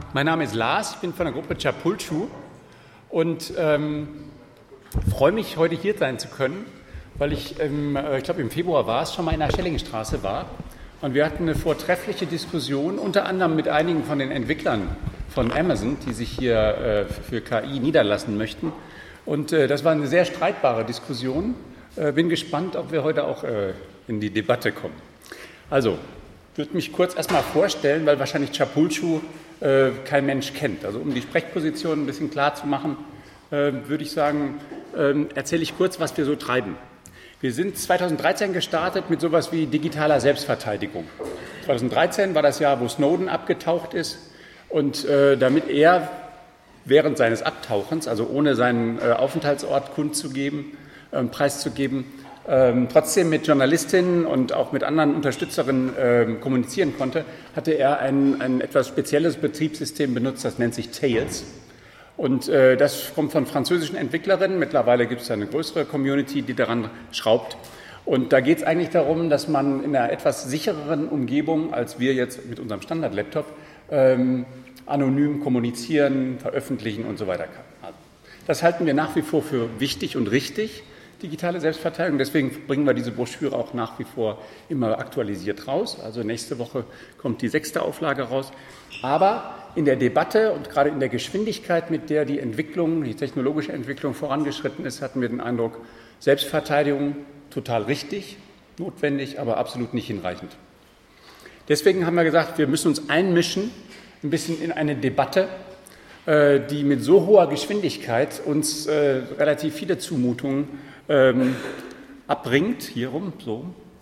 Mein Name ist Lars, ich bin von der Gruppe Chapulchu und freue mich, heute hier sein zu können, weil ich glaube im Februar war es, schon mal in der Schellingstraße war. Und wir hatten eine vortreffliche Diskussion, unter anderem mit einigen von den Entwicklern von Amazon, die sich hier für KI niederlassen möchten. Und das war eine sehr streitbare Diskussion. Bin gespannt, ob wir heute auch in die Debatte kommen. Also, ich würde mich kurz erstmal vorstellen, weil wahrscheinlich Chapulchu kein Mensch kennt. Also um die Sprechposition ein bisschen klar zu machen, würde ich sagen, erzähle ich kurz, was wir so treiben. Wir sind 2013 gestartet mit sowas wie digitaler Selbstverteidigung. 2013 war das Jahr, wo Snowden abgetaucht ist und damit er während seines Abtauchens, also ohne seinen Aufenthaltsort preiszugeben, trotzdem mit Journalistinnen und auch mit anderen Unterstützerinnen kommunizieren konnte, hatte er ein etwas spezielles Betriebssystem benutzt, das nennt sich Tails. Und das kommt von französischen Entwicklerinnen. Mittlerweile gibt es eine größere Community, die daran schraubt. Und da geht es eigentlich darum, dass man in einer etwas sichereren Umgebung, als wir jetzt mit unserem Standard-Laptop, anonym kommunizieren, veröffentlichen und so weiter kann. Also, das halten wir nach wie vor für wichtig und richtig, digitale Selbstverteidigung. Deswegen bringen wir diese Broschüre auch nach wie vor immer aktualisiert raus. Also nächste Woche kommt die 6. Auflage raus. Aber in der Debatte und gerade in der Geschwindigkeit, mit der die technologische Entwicklung vorangeschritten ist, hatten wir den Eindruck, Selbstverteidigung total richtig, notwendig, aber absolut nicht hinreichend. Deswegen haben wir gesagt, wir müssen uns einmischen, ein bisschen in eine Debatte, die mit so hoher Geschwindigkeit uns relativ viele Zumutungen abbringt, hierum, so.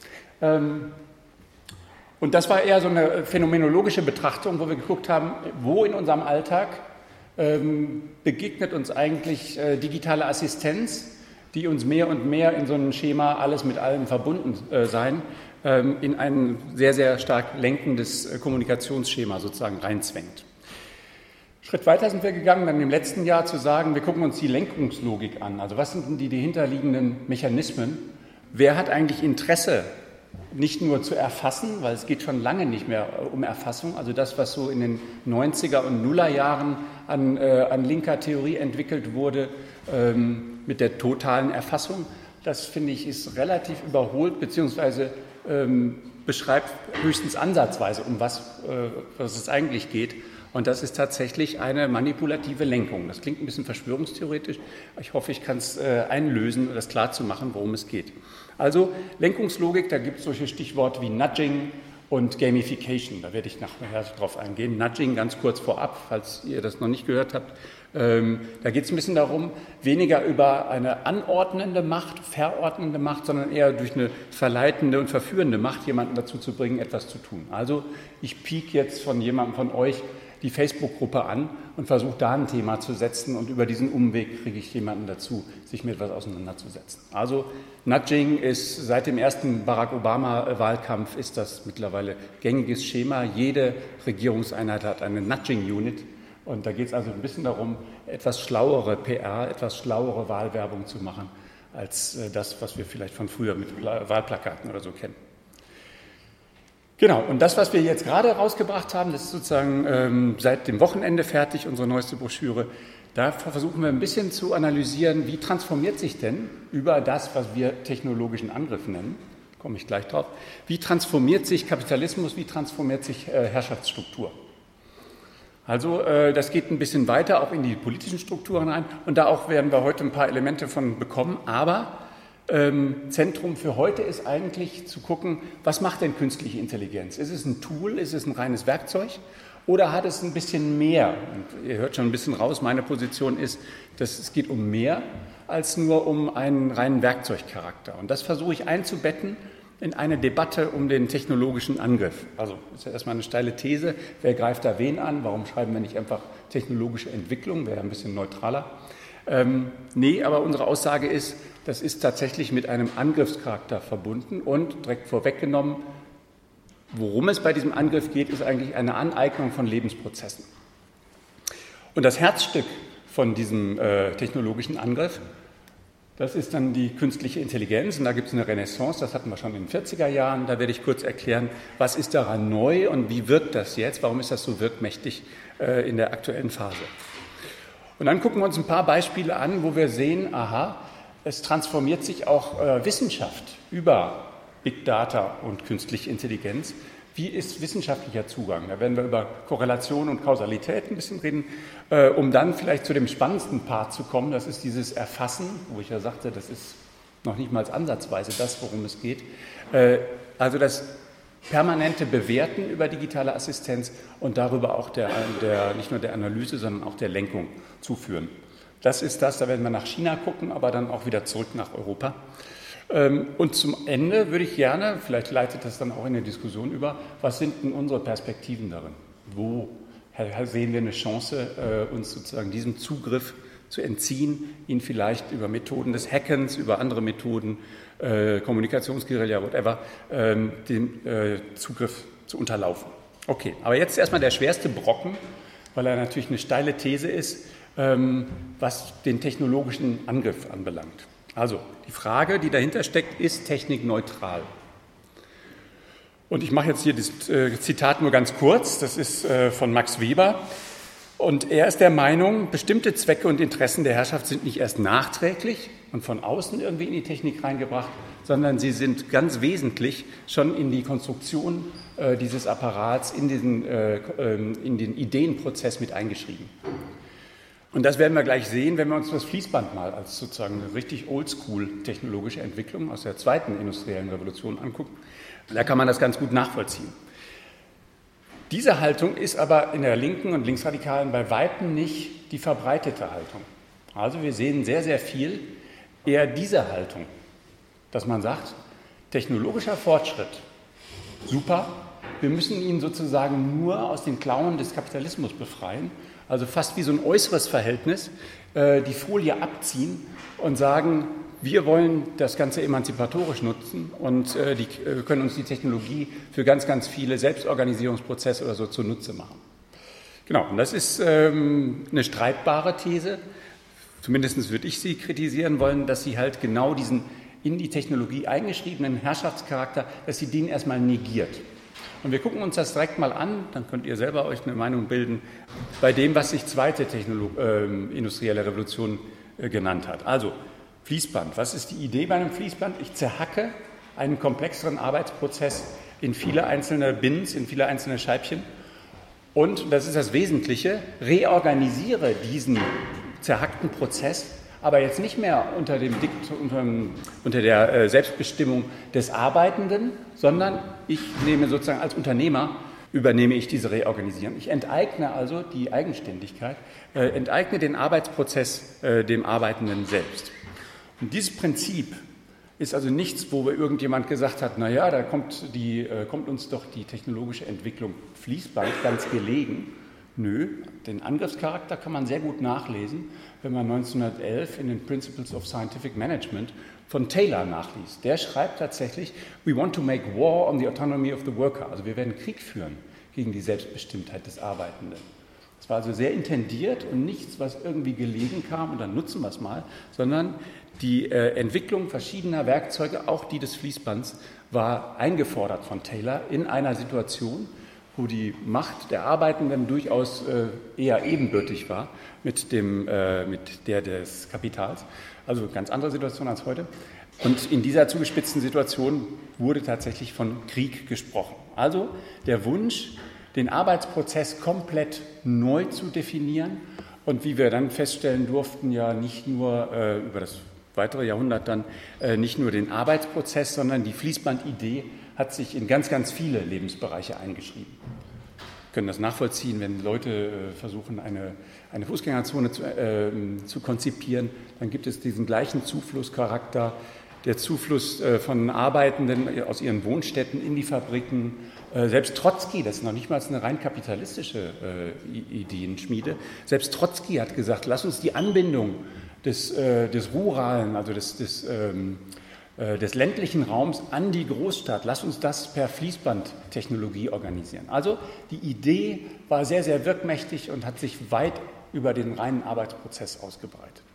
Und das war eher so eine phänomenologische Betrachtung, wo wir geguckt haben, wo in unserem Alltag begegnet uns eigentlich digitale Assistenz, die uns mehr und mehr in so ein Schema alles mit allem verbunden sein, in ein sehr, sehr stark lenkendes Kommunikationsschema sozusagen reinzwängt. Schritt weiter sind wir gegangen, dann im letzten Jahr zu sagen, wir gucken uns die Lenkungslogik an. Also was sind denn die hinterliegenden Mechanismen? Wer hat eigentlich Interesse, nicht nur zu erfassen, weil es geht schon lange nicht mehr um Erfassung, also das, was so in den 90er und 0er Jahren an linker Theorie entwickelt wurde, mit der totalen Erfassung, das finde ich ist relativ überholt, beziehungsweise beschreibt höchstens ansatzweise, um was es eigentlich geht. Und das ist tatsächlich eine manipulative Lenkung. Das klingt ein bisschen verschwörungstheoretisch. Ich hoffe, ich kann es einlösen, das klar zu machen, worum es geht. Also Lenkungslogik, da gibt es solche Stichworte wie Nudging und Gamification. Da werde ich nachher drauf eingehen. Nudging ganz kurz vorab, falls ihr das noch nicht gehört habt. Da geht es ein bisschen darum, weniger über eine anordnende Macht, verordnende Macht, sondern eher durch eine verleitende und verführende Macht, jemanden dazu zu bringen, etwas zu tun. Also ich piek jetzt von jemandem von euch die Facebook-Gruppe an und versuche da ein Thema zu setzen und über diesen Umweg kriege ich jemanden dazu, sich mit etwas auseinanderzusetzen. Also Nudging ist seit dem ersten Barack Obama-Wahlkampf ist das mittlerweile gängiges Schema. Jede Regierungseinheit hat eine Nudging-Unit und da geht es also ein bisschen darum, etwas schlauere PR, etwas schlauere Wahlwerbung zu machen, als das, was wir vielleicht von früher mit Wahlplakaten oder so kennen. Genau, und das, was wir jetzt gerade rausgebracht haben, das ist sozusagen seit dem Wochenende fertig, unsere neueste Broschüre. Da versuchen wir ein bisschen zu analysieren, wie transformiert sich denn über das, was wir technologischen Angriff nennen, komme ich gleich drauf, wie transformiert sich Kapitalismus, wie transformiert sich Herrschaftsstruktur. Also das geht ein bisschen weiter, auch in die politischen Strukturen rein und da auch werden wir heute ein paar Elemente von bekommen, aber Zentrum für heute ist eigentlich zu gucken, was macht denn künstliche Intelligenz? Ist es ein Tool, ist es ein reines Werkzeug oder hat es ein bisschen mehr? Und ihr hört schon ein bisschen raus, meine Position ist, dass es geht um mehr als nur um einen reinen Werkzeugcharakter. Und das versuche ich einzubetten in eine Debatte um den technologischen Angriff. Also das ist ja erstmal eine steile These, wer greift da wen an? Warum schreiben wir nicht einfach technologische Entwicklung, wäre ein bisschen neutraler. Nee, aber unsere Aussage ist, das ist tatsächlich mit einem Angriffscharakter verbunden und direkt vorweggenommen, worum es bei diesem Angriff geht, ist eigentlich eine Aneignung von Lebensprozessen. Und das Herzstück von diesem technologischen Angriff Das ist dann die künstliche Intelligenz und da gibt es eine Renaissance, das hatten wir schon in den 40er Jahren. Da werde ich kurz erklären, was ist daran neu und wie wirkt das jetzt, warum ist das so wirkmächtig in der aktuellen Phase. Und dann gucken wir uns ein paar Beispiele an, wo wir sehen, aha, es transformiert sich auch Wissenschaft über Big Data und künstliche Intelligenz. Wie ist wissenschaftlicher Zugang? Da werden wir über Korrelation und Kausalität ein bisschen reden, um dann vielleicht zu dem spannendsten Part zu kommen. Das ist dieses Erfassen, wo ich ja sagte, das ist noch nicht mal ansatzweise das, worum es geht. Also das permanente Bewerten über digitale Assistenz und darüber auch nicht nur der Analyse, sondern auch der Lenkung zuführen. Das ist das, da werden wir nach China gucken, aber dann auch wieder zurück nach Europa. Und zum Ende würde ich gerne, vielleicht leitet das dann auch in der Diskussion über, was sind denn unsere Perspektiven darin? Wo sehen wir eine Chance, uns sozusagen diesem Zugriff zu entziehen, ihn vielleicht über Methoden des Hackens, über andere Methoden, Kommunikationsguerilla, whatever, den Zugriff zu unterlaufen. Okay, aber jetzt erstmal der schwerste Brocken, weil er natürlich eine steile These ist, was den technologischen Angriff anbelangt. Also die Frage, die dahinter steckt, ist technikneutral. Und ich mache jetzt hier das Zitat nur ganz kurz, das ist von Max Weber. Und er ist der Meinung, bestimmte Zwecke und Interessen der Herrschaft sind nicht erst nachträglich und von außen irgendwie in die Technik reingebracht, sondern sie sind ganz wesentlich schon in die Konstruktion dieses Apparats, in den Ideenprozess mit eingeschrieben. Und das werden wir gleich sehen, wenn wir uns das Fließband mal als sozusagen eine richtig oldschool technologische Entwicklung aus der zweiten industriellen Revolution angucken. Da kann man das ganz gut nachvollziehen. Diese Haltung ist aber in der Linken und Linksradikalen bei Weitem nicht die verbreitete Haltung. Also wir sehen sehr, sehr viel eher diese Haltung, dass man sagt, technologischer Fortschritt, super, wir müssen ihn sozusagen nur aus den Klauen des Kapitalismus befreien, also fast wie so ein äußeres Verhältnis, die Folie abziehen und sagen, wir wollen das Ganze emanzipatorisch nutzen und können uns die Technologie für ganz, ganz viele Selbstorganisierungsprozesse oder so zunutze machen. Genau, und das ist eine streitbare These. Zumindest würde ich sie kritisieren wollen, dass sie halt genau diesen in die Technologie eingeschriebenen Herrschaftscharakter, dass sie den erstmal negiert. Und wir gucken uns das direkt mal an, dann könnt ihr selber euch eine Meinung bilden, bei dem, was sich zweite industrielle Revolution genannt hat. Also Fließband. Was ist die Idee bei einem Fließband? Ich zerhacke einen komplexeren Arbeitsprozess in viele einzelne Bins, in viele einzelne Scheibchen und, das ist das Wesentliche, reorganisiere diesen zerhackten Prozess, aber jetzt nicht mehr unter der Selbstbestimmung des Arbeitenden, sondern ich nehme sozusagen als Unternehmer, übernehme ich diese Reorganisierung. Ich enteigne also die Eigenständigkeit, enteigne den Arbeitsprozess dem Arbeitenden selbst. Und dieses Prinzip ist also nichts, wo irgendjemand gesagt hat, naja, da kommt uns doch die technologische Entwicklung Fließband ganz gelegen. Nö, den Angriffscharakter kann man sehr gut nachlesen, wenn man 1911 in den Principles of Scientific Management von Taylor nachliest. Der schreibt tatsächlich, we want to make war on the autonomy of the worker. Also wir werden Krieg führen gegen die Selbstbestimmtheit des Arbeitenden. Das war also sehr intendiert und nichts, was irgendwie gelegen kam und dann nutzen wir es mal, sondern die Entwicklung verschiedener Werkzeuge, auch die des Fließbands, war eingefordert von Taylor in einer Situation, wo die Macht der Arbeitenden durchaus eher ebenbürtig war mit der des Kapitals. Also ganz andere Situation als heute. Und in dieser zugespitzten Situation wurde tatsächlich von Krieg gesprochen. Also der Wunsch, den Arbeitsprozess komplett neu zu definieren und wie wir dann feststellen durften, ja nicht nur über das weitere Jahrhundert dann nicht nur den Arbeitsprozess, sondern die Fließbandidee hat sich in ganz, ganz viele Lebensbereiche eingeschrieben. Wir können das nachvollziehen, wenn Leute versuchen, eine Fußgängerzone zu konzipieren, dann gibt es diesen gleichen Zuflusscharakter, der Zufluss von Arbeitenden aus ihren Wohnstätten in die Fabriken. Selbst Trotzki, das ist noch nicht mal eine rein kapitalistische Ideenschmiede, selbst Trotzki hat gesagt, lass uns die Anbindung des Ruralen, also des ländlichen Raums an die Großstadt. Lass uns das per Fließbandtechnologie organisieren. Also die Idee war sehr, sehr wirkmächtig und hat sich weit über den reinen Arbeitsprozess ausgebreitet.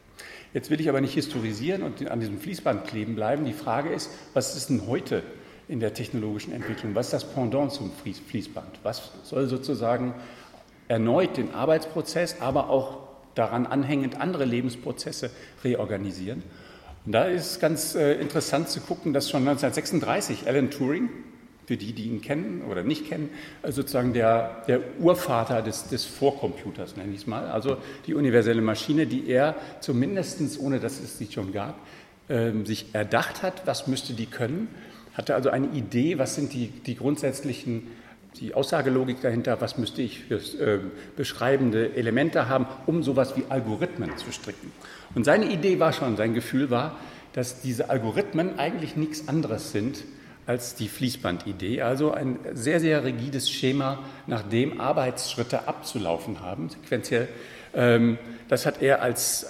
Jetzt will ich aber nicht historisieren und an diesem Fließband kleben bleiben. Die Frage ist, was ist denn heute in der technologischen Entwicklung? Was ist das Pendant zum Fließband? Was soll sozusagen erneut den Arbeitsprozess, aber auch daran anhängend andere Lebensprozesse reorganisieren? Und da ist es ganz interessant zu gucken, dass schon 1936 Alan Turing, für die ihn kennen oder nicht kennen, sozusagen der Urvater des Vorcomputers, nenne ich es mal, also die universelle Maschine, die er zumindest, ohne dass es sie schon gab, sich erdacht hat, was müsste die können, hatte also eine Idee, was sind die grundsätzlichen, die Aussagelogik dahinter, was müsste ich für beschreibende Elemente haben, um sowas wie Algorithmen zu stricken. Und seine Idee war schon, sein Gefühl war, dass diese Algorithmen eigentlich nichts anderes sind als die Fließbandidee, also ein sehr, sehr rigides Schema, nach dem Arbeitsschritte abzulaufen haben, sequenziell. Das hat er als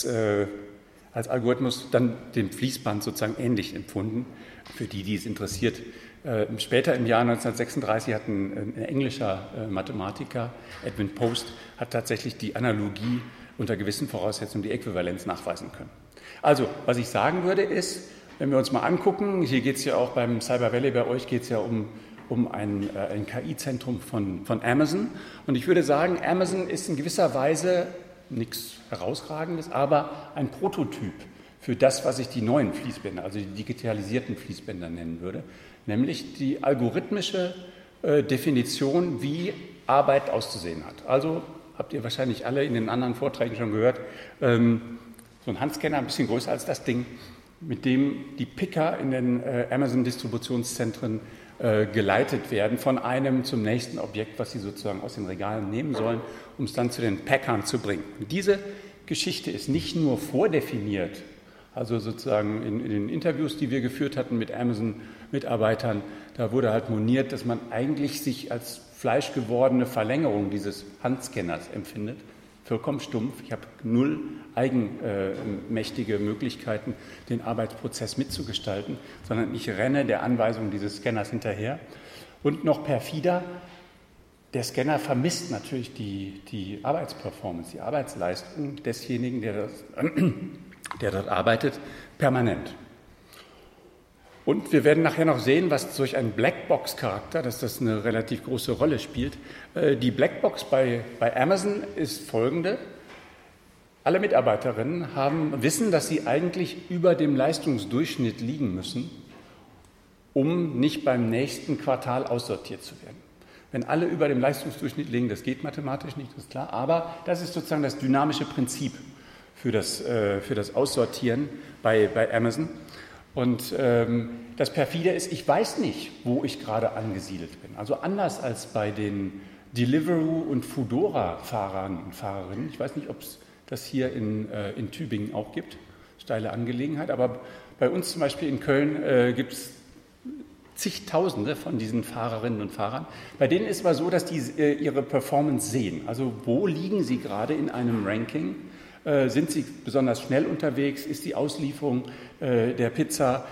Algorithmus dann dem Fließband sozusagen ähnlich empfunden, für die es interessiert. Später im Jahr 1936 hat ein englischer Mathematiker, Edwin Post, hat tatsächlich die Analogie unter gewissen Voraussetzungen, die Äquivalenz nachweisen können. Also, was ich sagen würde, ist, wenn wir uns mal angucken, hier geht es ja auch beim Cyber Valley, bei euch geht es ja um ein KI-Zentrum von Amazon. Und ich würde sagen, Amazon ist in gewisser Weise nichts Herausragendes, aber ein Prototyp für das, was ich die neuen Fließbänder, also die digitalisierten Fließbänder nennen würde, nämlich die algorithmische Definition, wie Arbeit auszusehen hat. Also habt ihr wahrscheinlich alle in den anderen Vorträgen schon gehört, so ein Handscanner, ein bisschen größer als das Ding, mit dem die Picker in den Amazon-Distributionszentren geleitet werden, von einem zum nächsten Objekt, was sie sozusagen aus den Regalen nehmen sollen, um es dann zu den Packern zu bringen. Und diese Geschichte ist nicht nur vordefiniert, also sozusagen in den Interviews, die wir geführt hatten mit Amazon-Mitarbeitern, da wurde halt moniert, dass man eigentlich sich als fleischgewordene Verlängerung dieses Handscanners empfindet. Vollkommen stumpf. Ich habe null eigenmächtige Möglichkeiten, den Arbeitsprozess mitzugestalten, sondern ich renne der Anweisung dieses Scanners hinterher. Und noch perfider, der Scanner vermisst natürlich die Arbeitsperformance, die Arbeitsleistung desjenigen, der dort arbeitet, permanent. Und wir werden nachher noch sehen, was durch einen Blackbox-Charakter, dass das eine relativ große Rolle spielt. Die Blackbox bei Amazon ist folgende. Alle Mitarbeiterinnen wissen, dass sie eigentlich über dem Leistungsdurchschnitt liegen müssen, um nicht beim nächsten Quartal aussortiert zu werden. Wenn alle über dem Leistungsdurchschnitt liegen, das geht mathematisch nicht, das ist klar, aber das ist sozusagen das dynamische Prinzip für das Aussortieren bei Amazon. Und das perfide ist, ich weiß nicht, wo ich gerade angesiedelt bin. Also anders als bei den Deliveroo und Foodora-Fahrern und Fahrerinnen. Ich weiß nicht, ob es das hier in Tübingen auch gibt, steile Angelegenheit. Aber bei uns zum Beispiel in Köln gibt es zigtausende von diesen Fahrerinnen und Fahrern. Bei denen ist es aber so, dass die ihre Performance sehen. Also wo liegen sie gerade in einem Ranking? Sind sie besonders schnell unterwegs? Ist die Auslieferung der Pizza,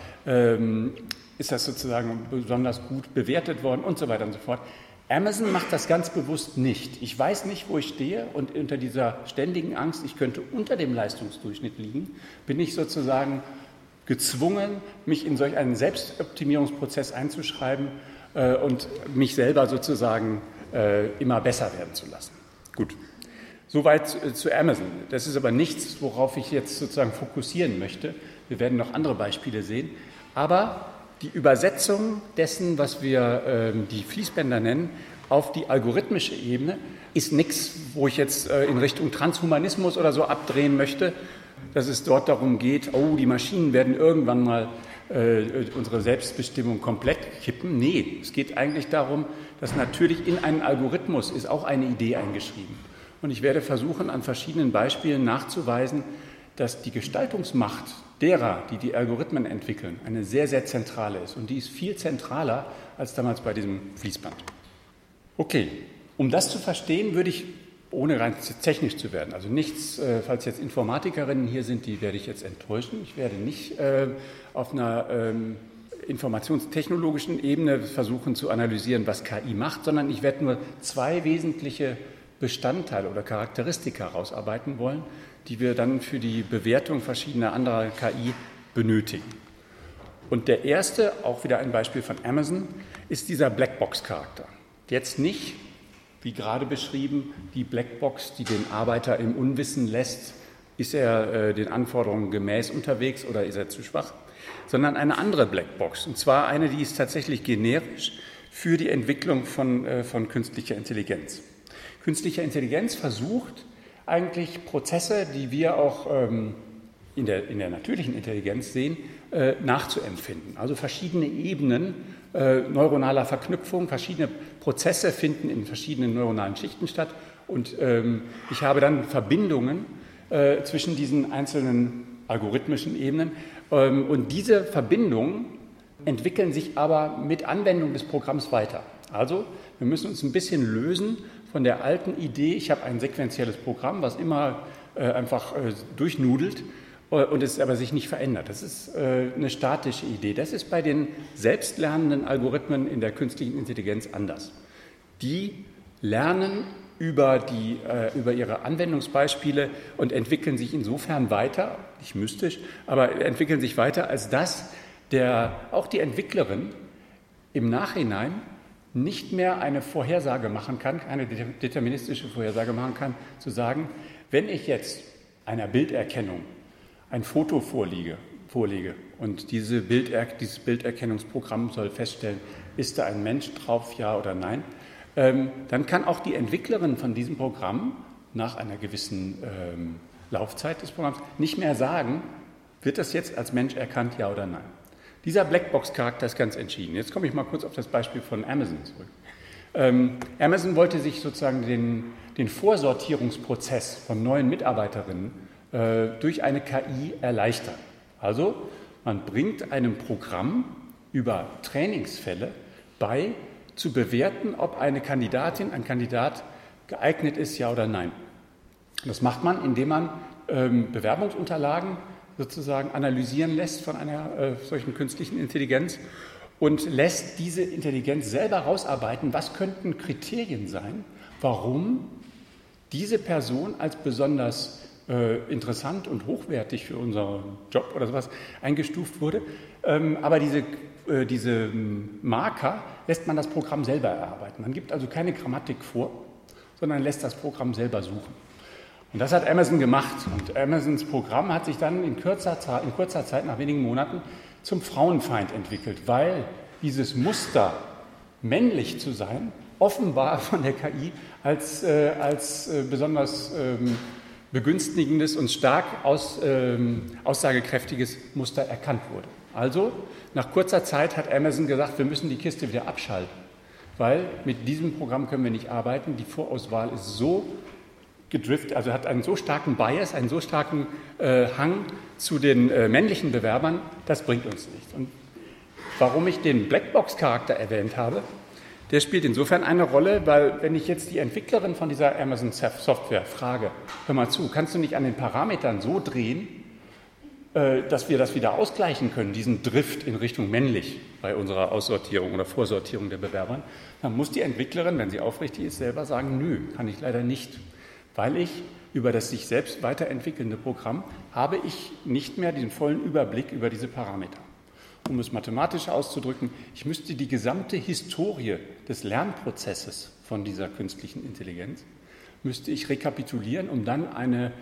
ist das sozusagen besonders gut bewertet worden und so weiter und so fort. Amazon macht das ganz bewusst nicht. Ich weiß nicht, wo ich stehe und unter dieser ständigen Angst, ich könnte unter dem Leistungsdurchschnitt liegen, bin ich sozusagen gezwungen, mich in solch einen Selbstoptimierungsprozess einzuschreiben und mich selber sozusagen immer besser werden zu lassen. Gut. Soweit zu Amazon. Das ist aber nichts, worauf ich jetzt sozusagen fokussieren möchte. Wir werden noch andere Beispiele sehen. Aber die Übersetzung dessen, was wir die Fließbänder nennen, auf die algorithmische Ebene, ist nichts, wo ich jetzt in Richtung Transhumanismus oder so abdrehen möchte, dass es dort darum geht, die Maschinen werden irgendwann mal unsere Selbstbestimmung komplett kippen. Nee, es geht eigentlich darum, dass natürlich in einen Algorithmus ist auch eine Idee eingeschrieben. Und ich werde versuchen, an verschiedenen Beispielen nachzuweisen, dass die Gestaltungsmacht derer, die die Algorithmen entwickeln, eine sehr, sehr zentrale ist. Und die ist viel zentraler als damals bei diesem Fließband. Okay, um das zu verstehen, würde ich, ohne rein technisch zu werden, also nichts, falls jetzt Informatikerinnen hier sind, die werde ich jetzt enttäuschen. Ich werde nicht auf einer informationstechnologischen Ebene versuchen zu analysieren, was KI macht, sondern ich werde nur zwei wesentliche Bestandteile oder Charakteristika herausarbeiten wollen, die wir dann für die Bewertung verschiedener anderer KI benötigen. Und der erste, auch wieder ein Beispiel von Amazon, ist dieser Blackbox-Charakter. Jetzt nicht, wie gerade beschrieben, die Blackbox, die den Arbeiter im Unwissen lässt, ist er den Anforderungen gemäß unterwegs oder ist er zu schwach, sondern eine andere Blackbox. Und zwar eine, die ist tatsächlich generisch für die Entwicklung von künstlicher Intelligenz. Künstliche Intelligenz versucht eigentlich Prozesse, die wir auch in der natürlichen Intelligenz sehen, nachzuempfinden. Also verschiedene Ebenen neuronaler Verknüpfung, verschiedene Prozesse finden in verschiedenen neuronalen Schichten statt und ich habe dann Verbindungen zwischen diesen einzelnen algorithmischen Ebenen und diese Verbindungen entwickeln sich aber mit Anwendung des Programms weiter. Also wir müssen uns ein bisschen lösen von der alten Idee, ich habe ein sequenzielles Programm, was immer einfach durchnudelt und es aber sich nicht verändert. Das ist eine statische Idee. Das ist bei den selbstlernenden Algorithmen in der künstlichen Intelligenz anders. Die lernen über ihre Anwendungsbeispiele und entwickeln sich insofern weiter, nicht mystisch, aber entwickeln sich weiter, als dass auch die Entwicklerin im Nachhinein nicht mehr eine Vorhersage machen kann, eine deterministische Vorhersage machen kann, zu sagen, wenn ich jetzt einer Bilderkennung ein Foto vorlege und dieses Bilderkennungsprogramm soll feststellen, ist da ein Mensch drauf, ja oder nein, dann kann auch die Entwicklerin von diesem Programm nach einer gewissen Laufzeit des Programms nicht mehr sagen, wird das jetzt als Mensch erkannt, ja oder nein. Dieser Blackbox-Charakter ist ganz entschieden. Jetzt komme ich mal kurz auf das Beispiel von Amazon zurück. Amazon wollte sich sozusagen den Vorsortierungsprozess von neuen Mitarbeiterinnen durch eine KI erleichtern. Also man bringt einem Programm über Trainingsfälle bei, zu bewerten, ob eine Kandidatin, ein Kandidat geeignet ist, ja oder nein. Das macht man, indem man Bewerbungsunterlagen sozusagen analysieren lässt von einer solchen künstlichen Intelligenz und lässt diese Intelligenz selber rausarbeiten, was könnten Kriterien sein, warum diese Person als besonders interessant und hochwertig für unseren Job oder sowas eingestuft wurde. Aber diese Marker lässt man das Programm selber erarbeiten. Man gibt also keine Grammatik vor, sondern lässt das Programm selber suchen. Und das hat Amazon gemacht. Und Amazons Programm hat sich dann in kurzer Zeit, nach wenigen Monaten, zum Frauenfeind entwickelt, weil dieses Muster, männlich zu sein, offenbar von der KI als besonders begünstigendes und stark aussagekräftiges Muster erkannt wurde. Also, nach kurzer Zeit hat Amazon gesagt, wir müssen die Kiste wieder abschalten, weil mit diesem Programm können wir nicht arbeiten. Die Vorauswahl ist so gedriftet, also hat einen so starken Bias, einen so starken Hang zu den männlichen Bewerbern, das bringt uns nichts. Und warum ich den Blackbox-Charakter erwähnt habe, der spielt insofern eine Rolle, weil wenn ich jetzt die Entwicklerin von dieser Amazon-Software frage, hör mal zu, kannst du nicht an den Parametern so drehen, dass wir das wieder ausgleichen können, diesen Drift in Richtung männlich bei unserer Aussortierung oder Vorsortierung der Bewerbern, dann muss die Entwicklerin, wenn sie aufrichtig ist, selber sagen, nö, kann ich leider nicht. Weil ich über das sich selbst weiterentwickelnde Programm habe ich nicht mehr den vollen Überblick über diese Parameter. Um es mathematisch auszudrücken, ich müsste die gesamte Historie des Lernprozesses von dieser künstlichen Intelligenz, müsste ich rekapitulieren, um dann eine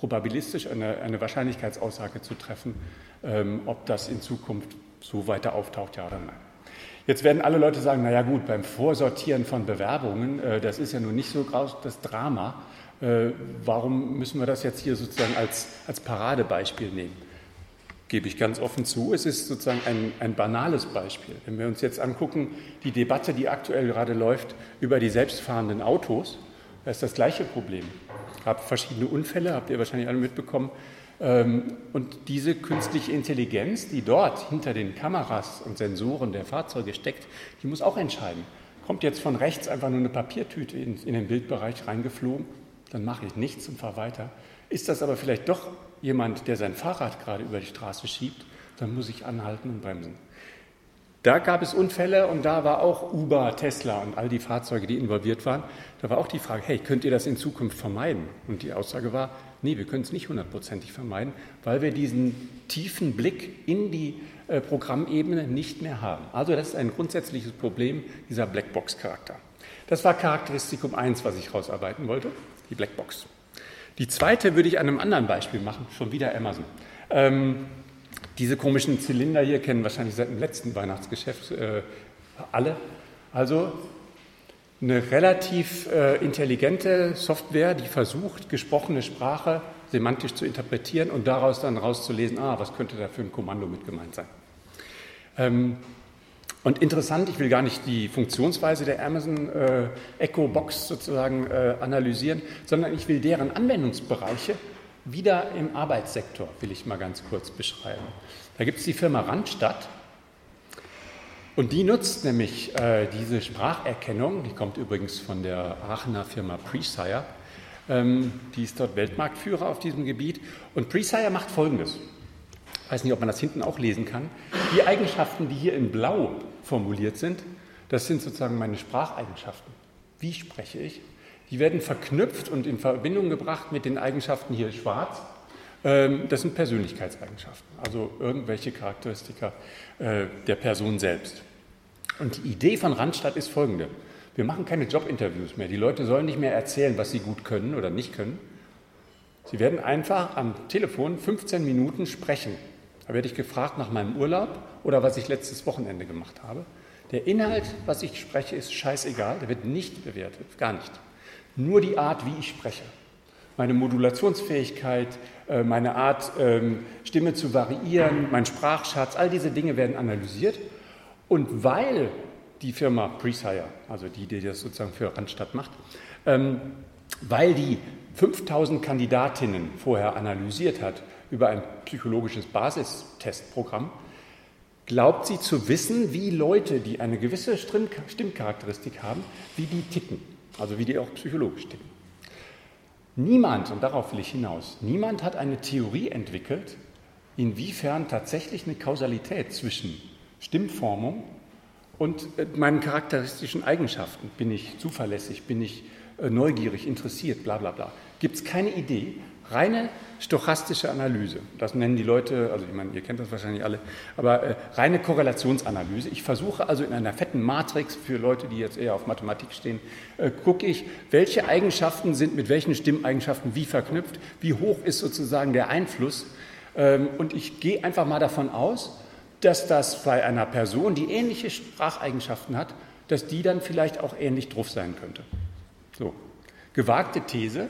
Wahrscheinlichkeitsaussage zu treffen, ob das in Zukunft so weiter auftaucht, ja oder nein. Jetzt werden alle Leute sagen, naja gut, beim Vorsortieren von Bewerbungen, das ist ja nun nicht so groß das Drama, warum müssen wir das jetzt hier sozusagen als Paradebeispiel nehmen? Gebe ich ganz offen zu, es ist sozusagen ein banales Beispiel. Wenn wir uns jetzt angucken, die Debatte, die aktuell gerade läuft, über die selbstfahrenden Autos, da ist das gleiche Problem. Es gab verschiedene Unfälle, habt ihr wahrscheinlich alle mitbekommen. Und diese künstliche Intelligenz, die dort hinter den Kameras und Sensoren der Fahrzeuge steckt, die muss auch entscheiden. Kommt jetzt von rechts einfach nur eine Papiertüte in den Bildbereich reingeflogen, dann mache ich nichts und fahre weiter. Ist das aber vielleicht doch jemand, der sein Fahrrad gerade über die Straße schiebt, dann muss ich anhalten und bremsen. da gab es Unfälle und da war auch Uber, Tesla und all die Fahrzeuge, die involviert waren. Da war auch die Frage, hey, könnt ihr das in Zukunft vermeiden? Und die Aussage war, nee, wir können es nicht 100%ig vermeiden, weil wir diesen tiefen Blick in die Programmebene nicht mehr haben. Also das ist ein grundsätzliches Problem, dieser Blackbox-Charakter. Das war Charakteristikum 1, was ich rausarbeiten wollte, die Blackbox. Die zweite würde ich an einem anderen Beispiel machen, schon wieder Amazon. Diese komischen Zylinder hier kennen wahrscheinlich seit dem letzten Weihnachtsgeschäft alle. Also eine relativ intelligente Software, die versucht, gesprochene Sprache semantisch zu interpretieren und daraus dann rauszulesen, was könnte da für ein Kommando mit gemeint sein. Und interessant, ich will gar nicht die Funktionsweise der Amazon Echo Box sozusagen analysieren, sondern ich will deren Anwendungsbereiche wieder im Arbeitssektor, will ich mal ganz kurz beschreiben. Da gibt es die Firma Randstad und die nutzt nämlich diese Spracherkennung, die kommt übrigens von der Aachener Firma Presire, die ist dort Weltmarktführer auf diesem Gebiet und Presire macht Folgendes. Ich weiß nicht, ob man das hinten auch lesen kann. Die Eigenschaften, die hier in Blau formuliert sind, das sind sozusagen meine Spracheigenschaften. Wie spreche ich? Die werden verknüpft und in Verbindung gebracht mit den Eigenschaften hier schwarz. Das sind Persönlichkeitseigenschaften, also irgendwelche Charakteristika der Person selbst. Und die Idee von Randstad ist folgende. Wir machen keine Jobinterviews mehr. Die Leute sollen nicht mehr erzählen, was sie gut können oder nicht können. Sie werden einfach am Telefon 15 Minuten sprechen. Da werde ich gefragt nach meinem Urlaub oder was ich letztes Wochenende gemacht habe. Der Inhalt, was ich spreche, ist scheißegal. Der wird nicht bewertet, gar nicht. Nur die Art, wie ich spreche. Meine Modulationsfähigkeit, meine Art, Stimme zu variieren, mein Sprachschatz, all diese Dinge werden analysiert. Und weil die Firma Presire, also die das sozusagen für Randstad macht, weil die 5000 Kandidatinnen vorher analysiert hat über ein psychologisches Basistestprogramm, glaubt sie zu wissen, wie Leute, die eine gewisse Stimmcharakteristik haben, wie die ticken, also wie die auch psychologisch ticken. Niemand, und darauf will ich hinaus, niemand hat eine Theorie entwickelt, inwiefern tatsächlich eine Kausalität zwischen Stimmformung und meinen charakteristischen Eigenschaften, bin ich zuverlässig, bin ich neugierig, interessiert, bla bla bla, gibt es keine Idee, reine stochastische Analyse. Das nennen die Leute, also ich meine, ihr kennt das wahrscheinlich alle, aber reine Korrelationsanalyse. Ich versuche also in einer fetten Matrix, für Leute, die jetzt eher auf Mathematik stehen, gucke ich, welche Eigenschaften sind mit welchen Stimmeigenschaften wie verknüpft, wie hoch ist sozusagen der Einfluss. Und ich gehe einfach mal davon aus, dass das bei einer Person, die ähnliche Spracheigenschaften hat, dass die dann vielleicht auch ähnlich drauf sein könnte. So, gewagte These.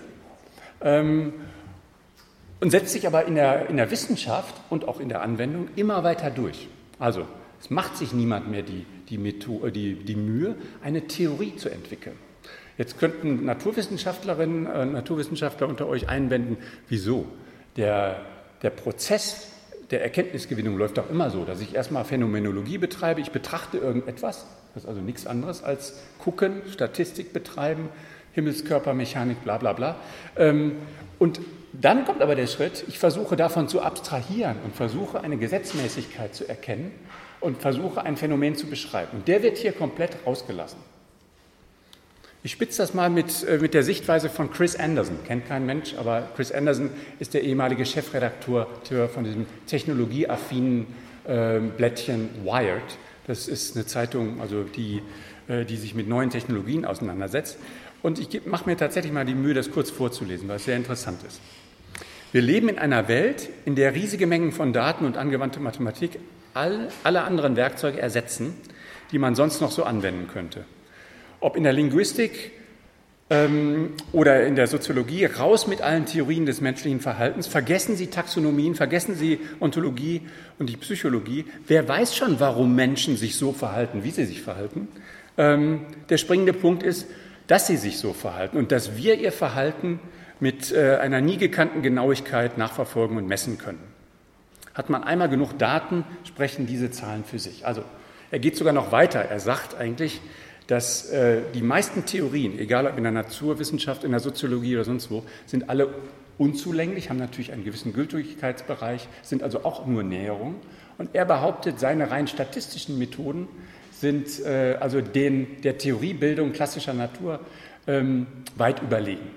Und setzt sich aber in der Wissenschaft und auch in der Anwendung immer weiter durch. Also es macht sich niemand mehr die Mühe, eine Theorie zu entwickeln. Jetzt könnten Naturwissenschaftlerinnen und Naturwissenschaftler unter euch einwenden, wieso? Der Prozess der Erkenntnisgewinnung läuft doch immer so, dass ich erstmal Phänomenologie betreibe, ich betrachte irgendetwas, das ist also nichts anderes als gucken, Statistik betreiben, Himmelskörpermechanik, bla bla bla. Und dann kommt aber der Schritt, ich versuche davon zu abstrahieren und versuche eine Gesetzmäßigkeit zu erkennen und versuche ein Phänomen zu beschreiben. Und der wird hier komplett rausgelassen. Ich spitze das mal mit der Sichtweise von Chris Anderson. Kennt kein Mensch, aber Chris Anderson ist der ehemalige Chefredakteur von diesem technologieaffinen Blättchen Wired. Das ist eine Zeitung, also die sich mit neuen Technologien auseinandersetzt. Und ich mache mir tatsächlich mal die Mühe, das kurz vorzulesen, weil es sehr interessant ist. Wir leben in einer Welt, in der riesige Mengen von Daten und angewandte Mathematik alle anderen Werkzeuge ersetzen, die man sonst noch so anwenden könnte. Ob in der Linguistik oder in der Soziologie, raus mit allen Theorien des menschlichen Verhaltens, vergessen Sie Taxonomien, vergessen Sie Ontologie und die Psychologie. Wer weiß schon, warum Menschen sich so verhalten, wie sie sich verhalten? Der springende Punkt ist, dass sie sich so verhalten und dass wir ihr Verhalten mit einer nie gekannten Genauigkeit nachverfolgen und messen können. Hat man einmal genug Daten, sprechen diese Zahlen für sich. Also er geht sogar noch weiter. Er sagt eigentlich, dass die meisten Theorien, egal ob in der Naturwissenschaft, in der Soziologie oder sonst wo, sind alle unzulänglich, haben natürlich einen gewissen Gültigkeitsbereich, sind also auch nur Näherungen. Und er behauptet, seine rein statistischen Methoden sind also der Theoriebildung klassischer Natur weit überlegen.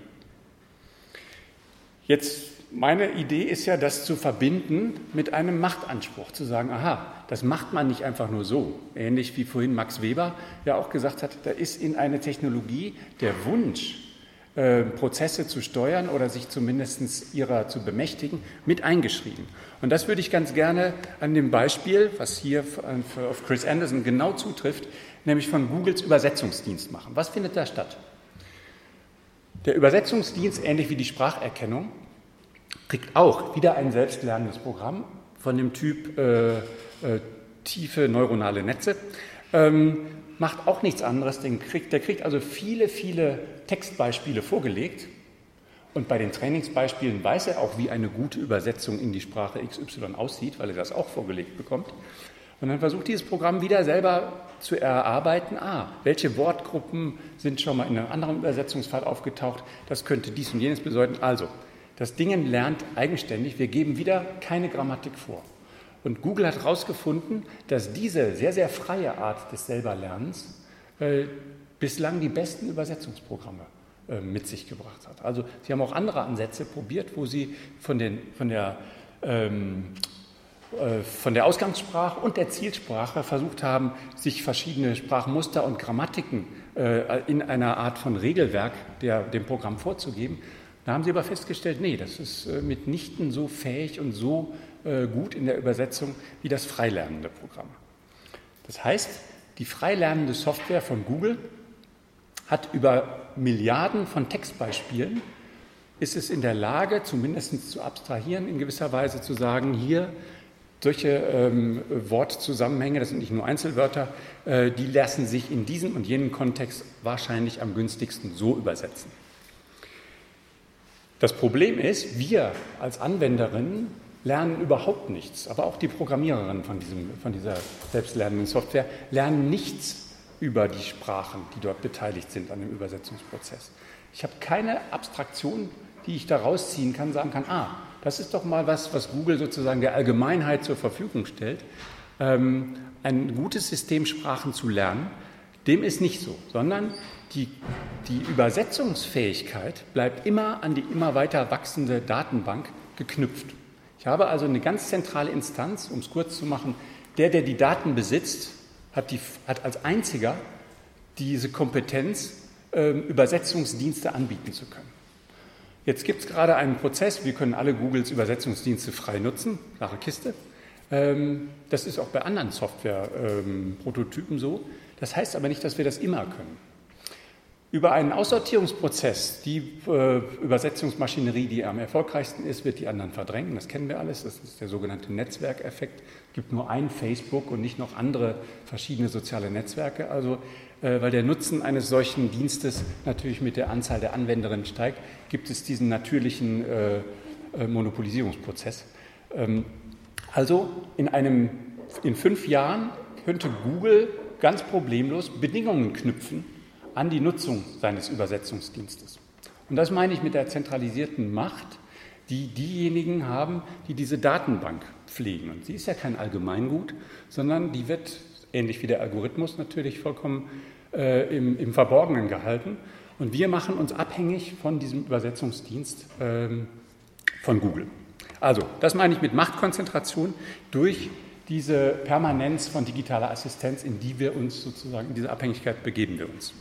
Jetzt, meine Idee ist ja, das zu verbinden mit einem Machtanspruch, zu sagen, aha, das macht man nicht einfach nur so. Ähnlich wie vorhin Max Weber ja auch gesagt hat, da ist in eine Technologie der Wunsch, Prozesse zu steuern oder sich zumindest ihrer zu bemächtigen, mit eingeschrieben. Und das würde ich ganz gerne an dem Beispiel, was hier auf Chris Anderson genau zutrifft, nämlich von Googles Übersetzungsdienst machen. Was findet da statt? Der Übersetzungsdienst, ähnlich wie die Spracherkennung, kriegt auch wieder ein selbstlernendes Programm von dem Typ tiefe neuronale Netze, macht auch nichts anderes, der kriegt also viele, viele Textbeispiele vorgelegt und bei den Trainingsbeispielen weiß er auch, wie eine gute Übersetzung in die Sprache XY aussieht, weil er das auch vorgelegt bekommt. Und dann versucht dieses Programm wieder selber zu erarbeiten, welche Wortgruppen sind schon mal in einem anderen Übersetzungsfall aufgetaucht, das könnte dies und jenes bedeuten. Also, das Ding lernt eigenständig, wir geben wieder keine Grammatik vor. Und Google hat herausgefunden, dass diese sehr, sehr freie Art des Selberlernens bislang die besten Übersetzungsprogramme mit sich gebracht hat. Also sie haben auch andere Ansätze probiert, wo sie von der Ausgangssprache und der Zielsprache versucht haben, sich verschiedene Sprachmuster und Grammatiken in einer Art von Regelwerk dem Programm vorzugeben. Da haben sie aber festgestellt, nee, das ist mitnichten so fähig und so gut in der Übersetzung wie das freilernende Programm. Das heißt, die freilernende Software von Google hat über Milliarden von Textbeispielen, ist es in der Lage, zumindest zu abstrahieren, in gewisser Weise zu sagen, hier solche Wortzusammenhänge, das sind nicht nur Einzelwörter, die lassen sich in diesem und jenem Kontext wahrscheinlich am günstigsten so übersetzen. Das Problem ist, wir als Anwenderinnen lernen überhaupt nichts, aber auch die Programmiererinnen von dieser selbstlernenden Software lernen nichts über die Sprachen, die dort beteiligt sind an dem Übersetzungsprozess. Ich habe keine Abstraktion, die ich da rausziehen kann, sagen kann, das ist doch mal was Google sozusagen der Allgemeinheit zur Verfügung stellt. Ein gutes System, Sprachen zu lernen, dem ist nicht so, sondern die Übersetzungsfähigkeit bleibt immer an die immer weiter wachsende Datenbank geknüpft. Ich habe also eine ganz zentrale Instanz, um es kurz zu machen, der die Daten besitzt, hat als einziger diese Kompetenz, Übersetzungsdienste anbieten zu können. Jetzt gibt es gerade einen Prozess, wir können alle Googles Übersetzungsdienste frei nutzen, klare Kiste. Das ist auch bei anderen Software-Prototypen so. Das heißt aber nicht, dass wir das immer können. Über einen Aussortierungsprozess, die Übersetzungsmaschinerie, die am erfolgreichsten ist, wird die anderen verdrängen. Das kennen wir alles. Das ist der sogenannte Netzwerkeffekt. Es gibt nur ein Facebook und nicht noch andere verschiedene soziale Netzwerke. Also, weil der Nutzen eines solchen Dienstes natürlich mit der Anzahl der Anwenderinnen steigt, gibt es diesen natürlichen Monopolisierungsprozess. Also in 5 Jahren könnte Google ganz problemlos Bedingungen knüpfen an die Nutzung seines Übersetzungsdienstes. Und das meine ich mit der zentralisierten Macht, die diejenigen haben, die diese Datenbank pflegen. Und sie ist ja kein Allgemeingut, sondern die wird, ähnlich wie der Algorithmus, natürlich vollkommen im Verborgenen gehalten. Und wir machen uns abhängig von diesem Übersetzungsdienst von Google. Also, das meine ich mit Machtkonzentration durch diese Permanenz von digitaler Assistenz, in die wir uns sozusagen, in diese Abhängigkeit begeben wir uns.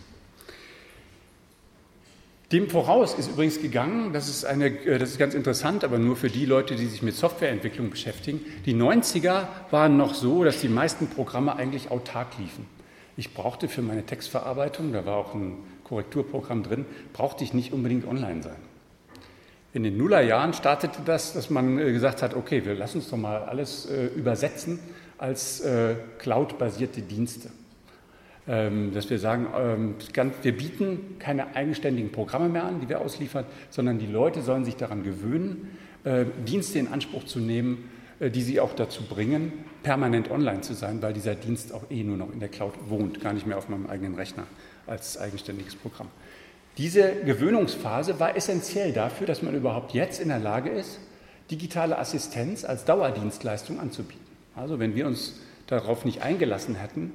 Dem voraus ist übrigens gegangen, das ist ganz interessant, aber nur für die Leute, die sich mit Softwareentwicklung beschäftigen. Die 90er waren noch so, dass die meisten Programme eigentlich autark liefen. Ich brauchte für meine Textverarbeitung, da war auch ein Korrekturprogramm drin, brauchte ich nicht unbedingt online sein. In den Nullerjahren startete das, dass man gesagt hat, okay, wir lassen uns doch mal alles übersetzen als Cloud-basierte Dienste. Dass wir sagen, wir bieten keine eigenständigen Programme mehr an, die wir ausliefern, sondern die Leute sollen sich daran gewöhnen, Dienste in Anspruch zu nehmen, die sie auch dazu bringen, permanent online zu sein, weil dieser Dienst auch nur noch in der Cloud wohnt, gar nicht mehr auf meinem eigenen Rechner als eigenständiges Programm. Diese Gewöhnungsphase war essentiell dafür, dass man überhaupt jetzt in der Lage ist, digitale Assistenz als Dauerdienstleistung anzubieten. Also wenn wir uns darauf nicht eingelassen hätten,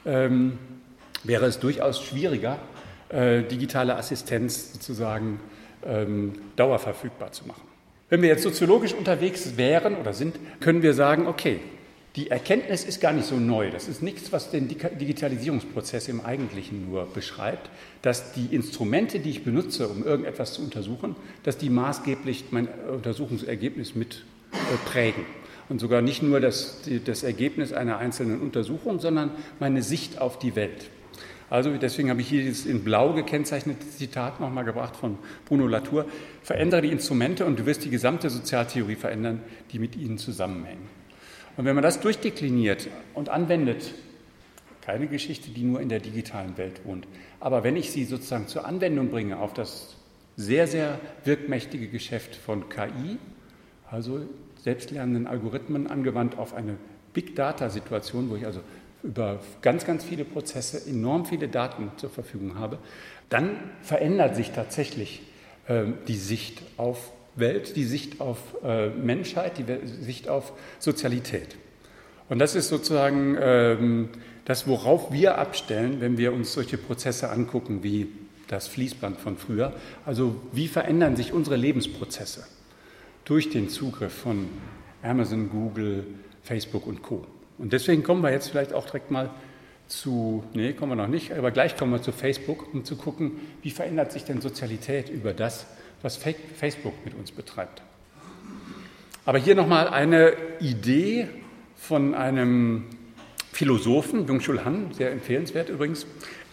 wäre es durchaus schwieriger, digitale Assistenz sozusagen dauerverfügbar zu machen. Wenn wir jetzt soziologisch unterwegs wären oder sind, können wir sagen, okay, die Erkenntnis ist gar nicht so neu. Das ist nichts, was den Digitalisierungsprozess im Eigentlichen nur beschreibt, dass die Instrumente, die ich benutze, um irgendetwas zu untersuchen, dass die maßgeblich mein Untersuchungsergebnis mit prägen. Und sogar nicht nur das Ergebnis einer einzelnen Untersuchung, sondern meine Sicht auf die Welt. Also deswegen habe ich hier dieses in blau gekennzeichnete Zitat nochmal gebracht von Bruno Latour. Verändere die Instrumente und du wirst die gesamte Sozialtheorie verändern, die mit ihnen zusammenhängen. Und wenn man das durchdekliniert und anwendet, keine Geschichte, die nur in der digitalen Welt wohnt, aber wenn ich sie sozusagen zur Anwendung bringe auf das sehr, sehr wirkmächtige Geschäft von KI, also selbstlernenden Algorithmen angewandt auf eine Big-Data-Situation, wo ich also über ganz, ganz viele Prozesse enorm viele Daten zur Verfügung habe, dann verändert sich tatsächlich die Sicht auf Welt, die Sicht auf Menschheit, die Sicht auf Sozialität. Und das ist sozusagen das, worauf wir abstellen, wenn wir uns solche Prozesse angucken wie das Fließband von früher. Also wie verändern sich unsere Lebensprozesse durch den Zugriff von Amazon, Google, Facebook und Co. Und deswegen kommen wir jetzt vielleicht auch direkt mal kommen wir noch nicht, aber gleich kommen wir zu Facebook, um zu gucken, wie verändert sich denn Sozialität über das, was Facebook mit uns betreibt. Aber hier nochmal eine Idee von einem Philosophen, Byung-Chul Han, sehr empfehlenswert übrigens.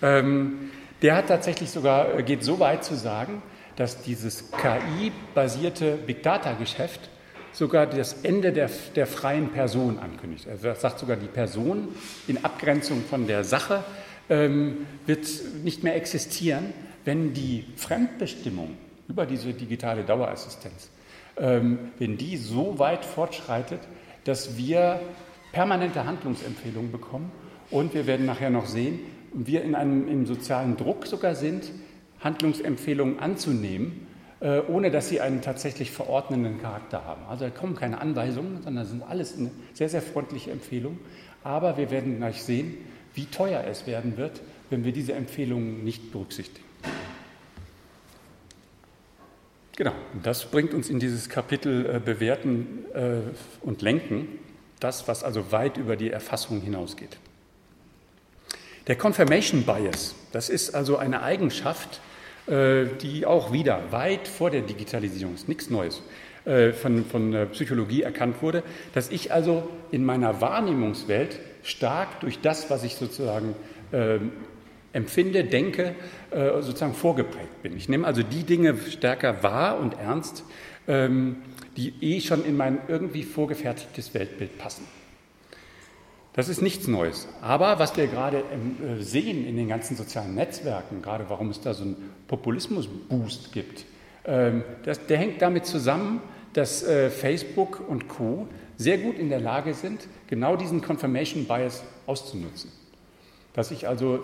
Der hat tatsächlich geht so weit zu sagen, dass dieses KI-basierte Big-Data-Geschäft sogar das Ende der freien Person ankündigt. Er sagt sogar, die Person in Abgrenzung von der Sache wird nicht mehr existieren, wenn die Fremdbestimmung über diese digitale Dauerassistenz, wenn die so weit fortschreitet, dass wir permanente Handlungsempfehlungen bekommen und wir werden nachher noch sehen, wir im sozialen Druck sogar sind, Handlungsempfehlungen anzunehmen, ohne dass sie einen tatsächlich verordnenden Charakter haben. Also da kommen keine Anweisungen, sondern das sind alles eine sehr, sehr freundliche Empfehlungen. Aber wir werden gleich sehen, wie teuer es werden wird, wenn wir diese Empfehlungen nicht berücksichtigen. Genau, und das bringt uns in dieses Kapitel Bewerten und Lenken, das, was also weit über die Erfassung hinausgeht. Der Confirmation Bias, das ist also eine Eigenschaft, die auch wieder weit vor der Digitalisierung, ist nichts Neues, von der Psychologie erkannt wurde, dass ich also in meiner Wahrnehmungswelt stark durch das, was ich sozusagen empfinde, denke, sozusagen vorgeprägt bin. Ich nehme also die Dinge stärker wahr und ernst, die schon in mein irgendwie vorgefertigtes Weltbild passen. Das ist nichts Neues. Aber was wir gerade sehen in den ganzen sozialen Netzwerken, gerade warum es da so einen Populismus-Boost gibt, der hängt damit zusammen, dass Facebook und Co. sehr gut in der Lage sind, genau diesen Confirmation Bias auszunutzen. Dass ich also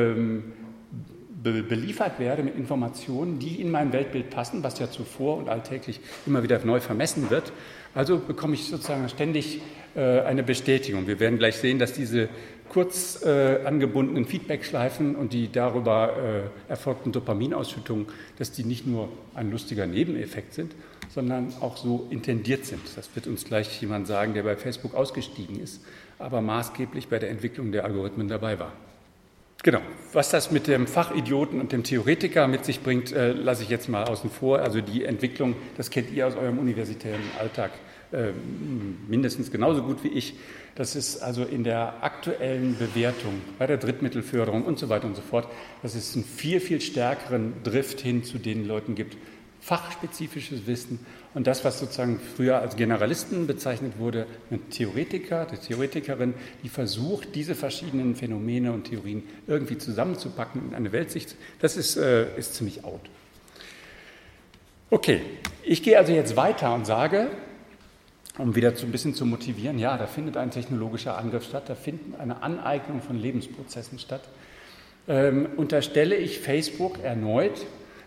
beliefert werde mit Informationen, die in mein Weltbild passen, was ja zuvor und alltäglich immer wieder neu vermessen wird. Also bekomme ich sozusagen ständig eine Bestätigung. Wir werden gleich sehen, dass diese kurz angebundenen Feedbackschleifen und die darüber erfolgten Dopaminausschüttungen, dass die nicht nur ein lustiger Nebeneffekt sind, sondern auch so intendiert sind. Das wird uns gleich jemand sagen, der bei Facebook ausgestiegen ist, aber maßgeblich bei der Entwicklung der Algorithmen dabei war. Genau, was das mit dem Fachidioten und dem Theoretiker mit sich bringt, lasse ich jetzt mal außen vor. Also die Entwicklung, das kennt ihr aus eurem universitären Alltag mindestens genauso gut wie ich. Das ist also in der aktuellen Bewertung, bei der Drittmittelförderung und so weiter und so fort, dass es einen viel, viel stärkeren Drift hin zu den Leuten gibt, fachspezifisches Wissen und das, was sozusagen früher als Generalisten bezeichnet wurde, ein Theoretiker, eine Theoretikerin, die versucht, diese verschiedenen Phänomene und Theorien irgendwie zusammenzupacken in eine Weltsicht, das ist ziemlich out. Okay, ich gehe also jetzt weiter und sage, um wieder ein bisschen zu motivieren, ja, da findet ein technologischer Angriff statt, da findet eine Aneignung von Lebensprozessen statt. Unterstelle ich Facebook erneut,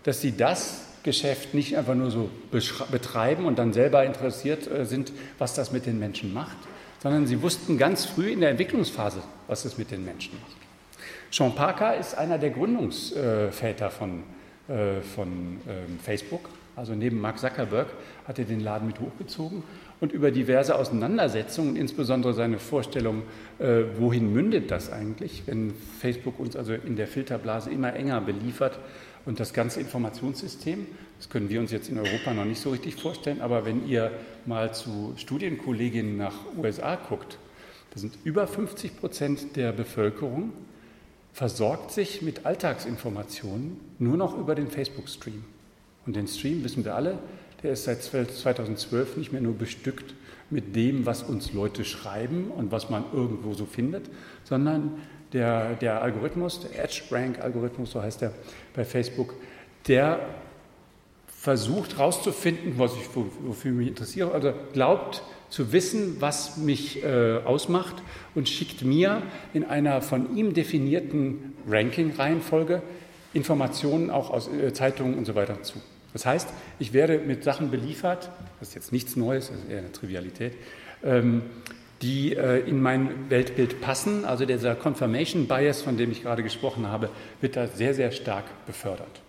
dass sie das Geschäft nicht einfach nur so betreiben und dann selber interessiert sind, was das mit den Menschen macht, sondern sie wussten ganz früh in der Entwicklungsphase, was es mit den Menschen macht. Sean Parker ist einer der Gründungsväter von Facebook. Also neben Mark Zuckerberg hat er den Laden mit hochgezogen und über diverse Auseinandersetzungen, insbesondere seine Vorstellung, wohin mündet das eigentlich, wenn Facebook uns also in der Filterblase immer enger beliefert und das ganze Informationssystem, das können wir uns jetzt in Europa noch nicht so richtig vorstellen, aber wenn ihr mal zu Studienkolleginnen nach USA guckt, da sind über 50% der Bevölkerung versorgt sich mit Alltagsinformationen nur noch über den Facebook-Stream. Und den Stream, wissen wir alle, der ist seit 2012 nicht mehr nur bestückt mit dem, was uns Leute schreiben und was man irgendwo so findet, sondern der Algorithmus, der EdgeRank-Algorithmus, so heißt er bei Facebook, der versucht herauszufinden, wofür ich mich interessiere, also glaubt zu wissen, was mich ausmacht und schickt mir in einer von ihm definierten Ranking-Reihenfolge Informationen auch aus Zeitungen und so weiter zu. Das heißt, ich werde mit Sachen beliefert, das ist jetzt nichts Neues, das ist eher eine Trivialität, die in mein Weltbild passen. Also dieser Confirmation Bias, von dem ich gerade gesprochen habe, wird da sehr, sehr stark befördert.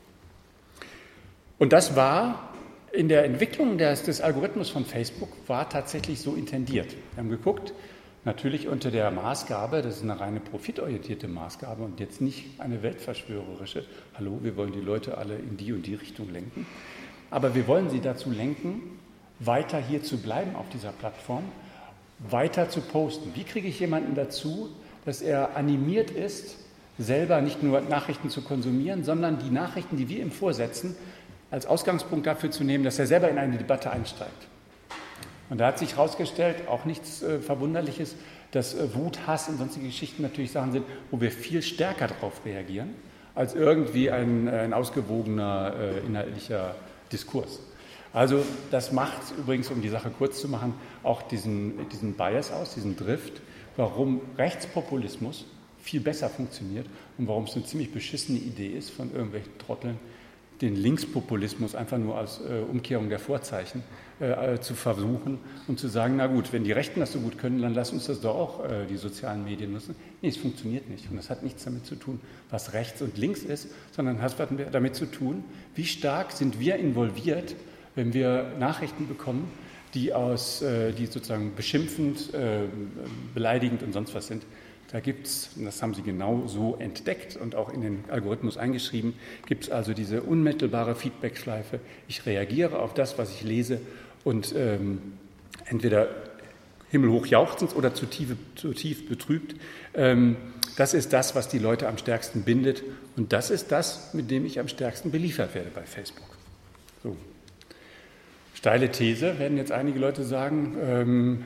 Und das war in der Entwicklung des Algorithmus von Facebook war tatsächlich so intendiert. Wir haben geguckt, natürlich unter der Maßgabe, das ist eine reine profitorientierte Maßgabe und jetzt nicht eine weltverschwörerische, hallo, wir wollen die Leute alle in die und die Richtung lenken, aber wir wollen sie dazu lenken, weiter hier zu bleiben auf dieser Plattform, weiter zu posten. Wie kriege ich jemanden dazu, dass er animiert ist, selber nicht nur Nachrichten zu konsumieren, sondern die Nachrichten, die wir ihm vorsetzen, als Ausgangspunkt dafür zu nehmen, dass er selber in eine Debatte einsteigt. Und da hat sich herausgestellt, auch nichts Verwunderliches, dass Wut, Hass und sonstige Geschichten natürlich Sachen sind, wo wir viel stärker darauf reagieren, als irgendwie ein ausgewogener inhaltlicher Diskurs. Also das macht übrigens, um die Sache kurz zu machen, auch diesen Bias aus, diesen Drift, warum Rechtspopulismus viel besser funktioniert und warum es eine ziemlich beschissene Idee ist, von irgendwelchen Trotteln den Linkspopulismus einfach nur als Umkehrung der Vorzeichen zu versuchen und zu sagen, na gut, wenn die Rechten das so gut können, dann lass uns das doch auch die sozialen Medien nutzen. Nee, es funktioniert nicht. Und das hat nichts damit zu tun, was rechts und links ist, sondern hat damit zu tun, wie stark sind wir involviert, wenn wir Nachrichten bekommen, die sozusagen beschimpfend, beleidigend und sonst was sind. Da gibt es, und das haben Sie genau so entdeckt und auch in den Algorithmus eingeschrieben, gibt es also diese unmittelbare Feedbackschleife. Ich reagiere auf das, was ich lese und entweder himmelhoch jauchzend oder zutiefst betrübt. Das ist das, was die Leute am stärksten bindet und das ist das, mit dem ich am stärksten beliefert werde bei Facebook. So. Steile These, werden jetzt einige Leute sagen.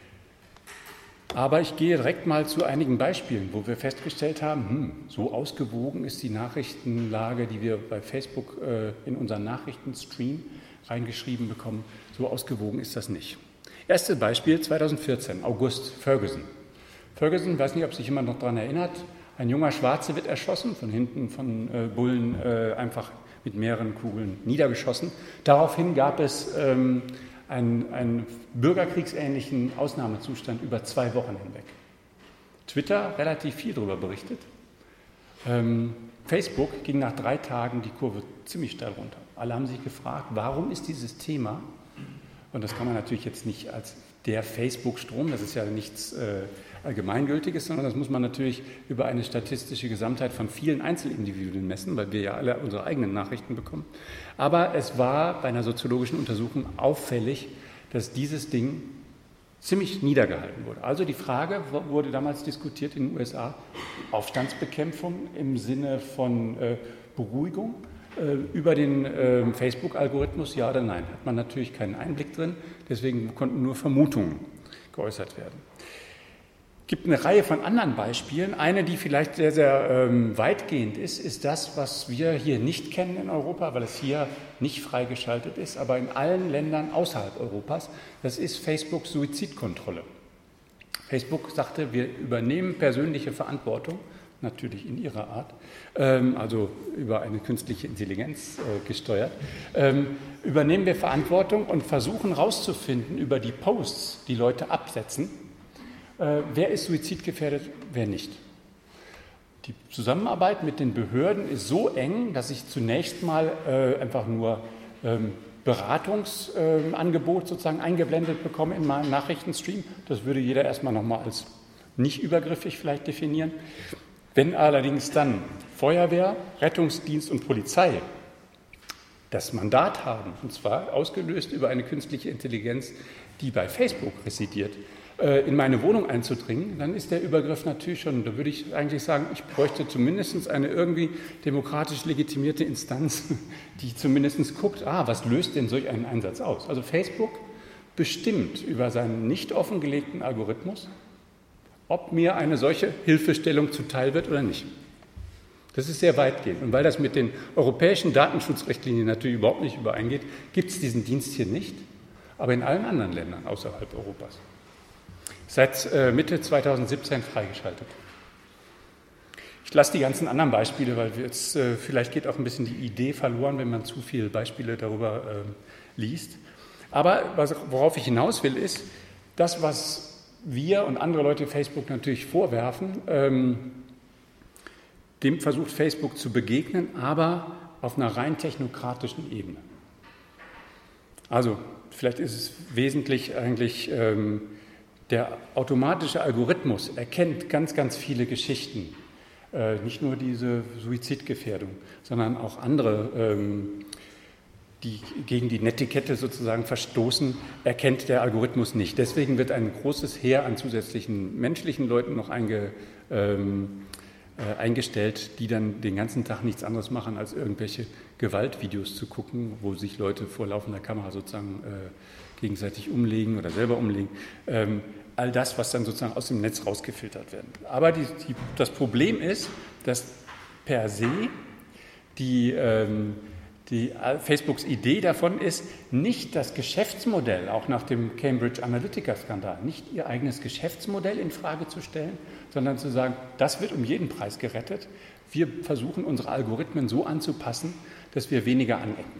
Aber ich gehe direkt mal zu einigen Beispielen, wo wir festgestellt haben, so ausgewogen ist die Nachrichtenlage, die wir bei Facebook in unseren Nachrichtenstream reingeschrieben bekommen, so ausgewogen ist das nicht. Erstes Beispiel 2014, August, Ferguson. Ferguson, weiß nicht, ob sich jemand noch daran erinnert, ein junger Schwarzer wird erschossen, von hinten von Bullen einfach mit mehreren Kugeln niedergeschossen. Daraufhin gab es einen bürgerkriegsähnlichen Ausnahmezustand über 2 Wochen hinweg. Twitter relativ viel darüber berichtet. Facebook ging nach 3 Tagen die Kurve ziemlich steil runter. Alle haben sich gefragt, warum ist dieses Thema, und das kann man natürlich jetzt nicht als der Facebook-Strom, das ist ja nichts Allgemeingültiges, sondern das muss man natürlich über eine statistische Gesamtheit von vielen Einzelindividuen messen, weil wir ja alle unsere eigenen Nachrichten bekommen. Aber es war bei einer soziologischen Untersuchung auffällig, dass dieses Ding ziemlich niedergehalten wurde. Also die Frage wurde damals diskutiert in den USA, Aufstandsbekämpfung im Sinne von Beruhigung über den Facebook-Algorithmus, ja oder nein. Hat man natürlich keinen Einblick drin, deswegen konnten nur Vermutungen geäußert werden. Es gibt eine Reihe von anderen Beispielen. Eine, die vielleicht sehr, sehr weitgehend ist das, was wir hier nicht kennen in Europa, weil es hier nicht freigeschaltet ist, aber in allen Ländern außerhalb Europas. Das ist Facebook-Suizidkontrolle. Facebook sagte, wir übernehmen persönliche Verantwortung natürlich in ihrer Art, also über eine künstliche Intelligenz gesteuert, übernehmen wir Verantwortung und versuchen herauszufinden über die Posts, die Leute absetzen, wer ist suizidgefährdet, wer nicht. Die Zusammenarbeit mit den Behörden ist so eng, dass ich zunächst mal einfach nur Beratungsangebot sozusagen eingeblendet bekomme in meinem Nachrichtenstream. Das würde jeder erstmal nochmal als nicht übergriffig vielleicht definieren. Wenn allerdings dann Feuerwehr, Rettungsdienst und Polizei das Mandat haben, und zwar ausgelöst über eine künstliche Intelligenz, die bei Facebook residiert, in meine Wohnung einzudringen, dann ist der Übergriff natürlich schon, da würde ich eigentlich sagen, ich bräuchte zumindest eine irgendwie demokratisch legitimierte Instanz, die zumindest guckt, was löst denn solch einen Einsatz aus? Also Facebook bestimmt über seinen nicht offengelegten Algorithmus, ob mir eine solche Hilfestellung zuteil wird oder nicht. Das ist sehr weitgehend. Und weil das mit den europäischen Datenschutzrichtlinien natürlich überhaupt nicht übereingeht, gibt es diesen Dienst hier nicht, aber in allen anderen Ländern außerhalb Europas. Seit Mitte 2017 freigeschaltet. Ich lasse die ganzen anderen Beispiele, weil jetzt vielleicht geht auch ein bisschen die Idee verloren, wenn man zu viele Beispiele darüber liest. Aber worauf ich hinaus will, ist, das, was wir und andere Leute Facebook natürlich vorwerfen, dem versucht Facebook zu begegnen, aber auf einer rein technokratischen Ebene. Also vielleicht ist es wesentlich eigentlich, der automatische Algorithmus erkennt ganz, ganz viele Geschichten, nicht nur diese Suizidgefährdung, sondern auch andere, die gegen die Netiquette sozusagen verstoßen, erkennt der Algorithmus nicht. Deswegen wird ein großes Heer an zusätzlichen menschlichen Leuten noch eingestellt, die dann den ganzen Tag nichts anderes machen, als irgendwelche Gewaltvideos zu gucken, wo sich Leute vor laufender Kamera sozusagen gegenseitig umlegen oder selber umlegen. All das, was dann sozusagen aus dem Netz rausgefiltert werden. Aber das Problem ist, dass per se die Facebooks Idee davon ist, nicht das Geschäftsmodell, auch nach dem Cambridge Analytica-Skandal, nicht ihr eigenes Geschäftsmodell in Frage zu stellen, sondern zu sagen, das wird um jeden Preis gerettet. Wir versuchen, unsere Algorithmen so anzupassen, dass wir weniger anecken.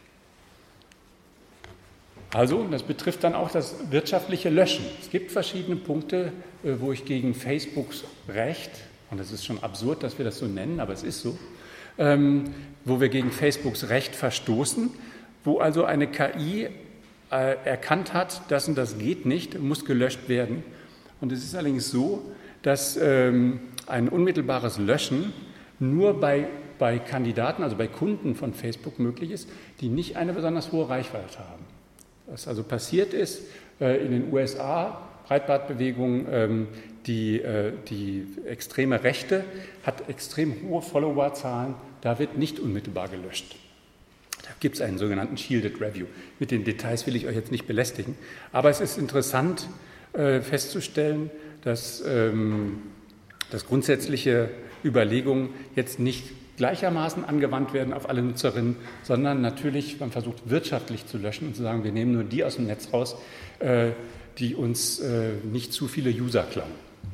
Also, das betrifft dann auch das wirtschaftliche Löschen. Es gibt verschiedene Punkte, wo ich gegen Facebooks Recht, und es ist schon absurd, dass wir das so nennen, aber es ist so, wo wir gegen Facebooks Recht verstoßen, wo also eine KI erkannt hat, das und das geht nicht, muss gelöscht werden. Und es ist allerdings so, dass ein unmittelbares Löschen nur bei Kandidaten, also bei Kunden von Facebook möglich ist, die nicht eine besonders hohe Reichweite haben. Was also passiert ist in den USA, Breitbandbewegung, die extreme Rechte hat extrem hohe Followerzahlen, da wird nicht unmittelbar gelöscht. Da gibt es einen sogenannten Shielded Review. Mit den Details will ich euch jetzt nicht belästigen, aber es ist interessant festzustellen, dass grundsätzliche Überlegungen jetzt nicht gleichermaßen angewandt werden auf alle Nutzerinnen, sondern natürlich, man versucht wirtschaftlich zu löschen und zu sagen, wir nehmen nur die aus dem Netz raus, die uns nicht zu viele User klauen.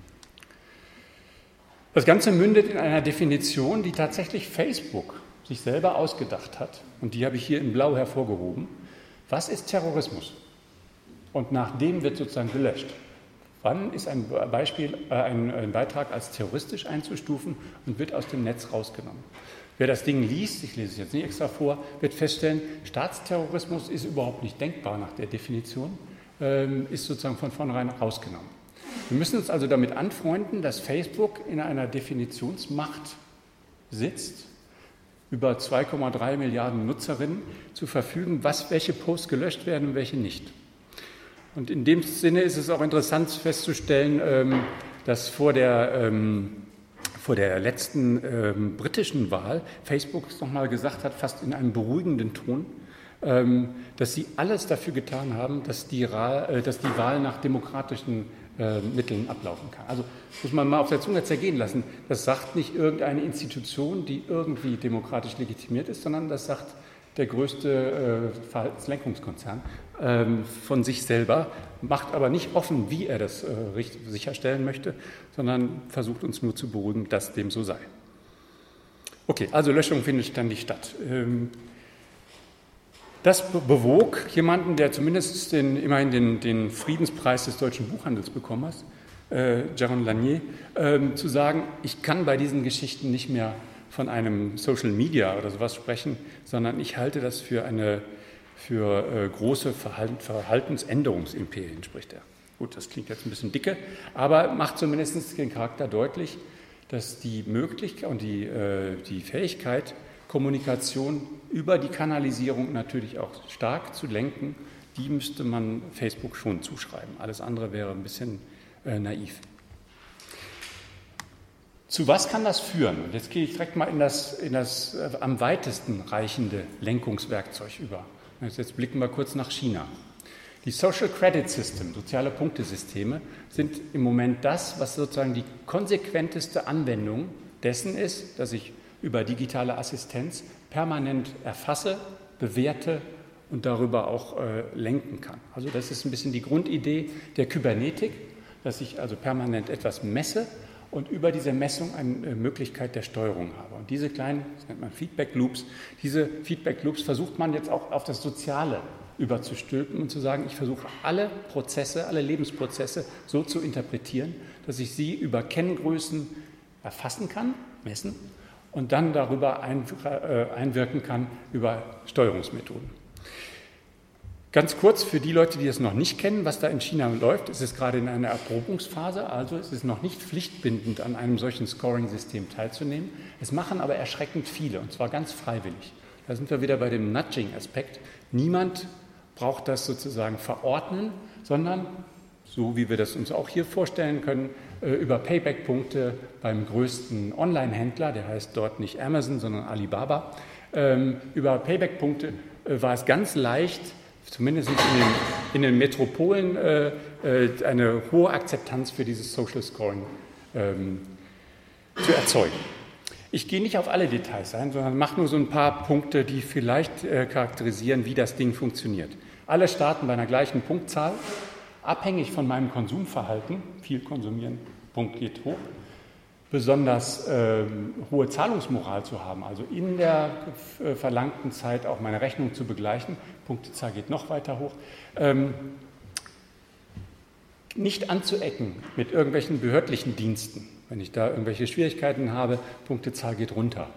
Das Ganze mündet in einer Definition, die tatsächlich Facebook sich selber ausgedacht hat, und die habe ich hier in Blau hervorgehoben. Was ist Terrorismus? Und nach dem wird sozusagen gelöscht. Wann ist ein Beitrag als terroristisch einzustufen und wird aus dem Netz rausgenommen? Wer das Ding liest, ich lese es jetzt nicht extra vor, wird feststellen, Staatsterrorismus ist überhaupt nicht denkbar nach der Definition, ist sozusagen von vornherein rausgenommen. Wir müssen uns also damit anfreunden, dass Facebook in einer Definitionsmacht sitzt, über 2,3 Milliarden Nutzerinnen zu verfügen, welche Posts gelöscht werden und welche nicht. Und in dem Sinne ist es auch interessant festzustellen, dass vor der letzten britischen Wahl Facebook nochmal gesagt hat, fast in einem beruhigenden Ton, dass sie alles dafür getan haben, dass die Wahl nach demokratischen Mitteln ablaufen kann. Also muss man mal auf der Zunge zergehen lassen. Das sagt nicht irgendeine Institution, die irgendwie demokratisch legitimiert ist, sondern das sagt der größte Verhaltenslenkungskonzern von sich selber, macht aber nicht offen, wie er das sicherstellen möchte, sondern versucht uns nur zu beruhigen, dass dem so sei. Okay, also Löschung findet ständig statt. Das bewog jemanden, der zumindest immerhin den Friedenspreis des deutschen Buchhandels bekommen hat, Jaron Lanier, zu sagen, ich kann bei diesen Geschichten nicht mehr von einem Social Media oder sowas sprechen, sondern ich halte das für große Verhaltensänderungsimperien, spricht er. Gut, das klingt jetzt ein bisschen dicke, aber macht zumindest den Charakter deutlich, dass die Möglichkeit und die Fähigkeit, Kommunikation über die Kanalisierung natürlich auch stark zu lenken, die müsste man Facebook schon zuschreiben. Alles andere wäre ein bisschen naiv. Zu was kann das führen? Und jetzt gehe ich direkt mal in das am weitesten reichende Lenkungswerkzeug über. Jetzt blicken wir kurz nach China. Die Social Credit System, soziale Punktesysteme, sind im Moment das, was sozusagen die konsequenteste Anwendung dessen ist, dass ich über digitale Assistenz permanent erfasse, bewerte und darüber auch lenken kann. Also das ist ein bisschen die Grundidee der Kybernetik, dass ich also permanent etwas messe und über diese Messung eine Möglichkeit der Steuerung habe. Und diese kleinen, das nennt man Feedback Loops, diese Feedback Loops versucht man jetzt auch auf das Soziale überzustülpen und zu sagen, ich versuche alle Prozesse, alle Lebensprozesse so zu interpretieren, dass ich sie über Kenngrößen erfassen kann, messen und dann darüber einwirken kann über Steuerungsmethoden. Ganz kurz für die Leute, die das noch nicht kennen, was da in China läuft, es ist gerade in einer Erprobungsphase, also es ist noch nicht pflichtbindend, an einem solchen Scoring-System teilzunehmen. Es machen aber erschreckend viele, und zwar ganz freiwillig. Da sind wir wieder bei dem Nudging-Aspekt. Niemand braucht das sozusagen verordnen, sondern, so wie wir das uns auch hier vorstellen können, über Payback-Punkte beim größten Online-Händler, der heißt dort nicht Amazon, sondern Alibaba, über Payback-Punkte war es ganz leicht, zumindest in den Metropolen, eine hohe Akzeptanz für dieses Social Scoring zu erzeugen. Ich gehe nicht auf alle Details ein, sondern mache nur so ein paar Punkte, die vielleicht charakterisieren, wie das Ding funktioniert. Alle starten bei einer gleichen Punktzahl, abhängig von meinem Konsumverhalten, viel konsumieren, Punkt geht hoch, besonders hohe Zahlungsmoral zu haben, also in der verlangten Zeit auch meine Rechnung zu begleichen, Punktezahl geht noch weiter hoch, nicht anzuecken mit irgendwelchen behördlichen Diensten, wenn ich da irgendwelche Schwierigkeiten habe, Punktezahl geht runter.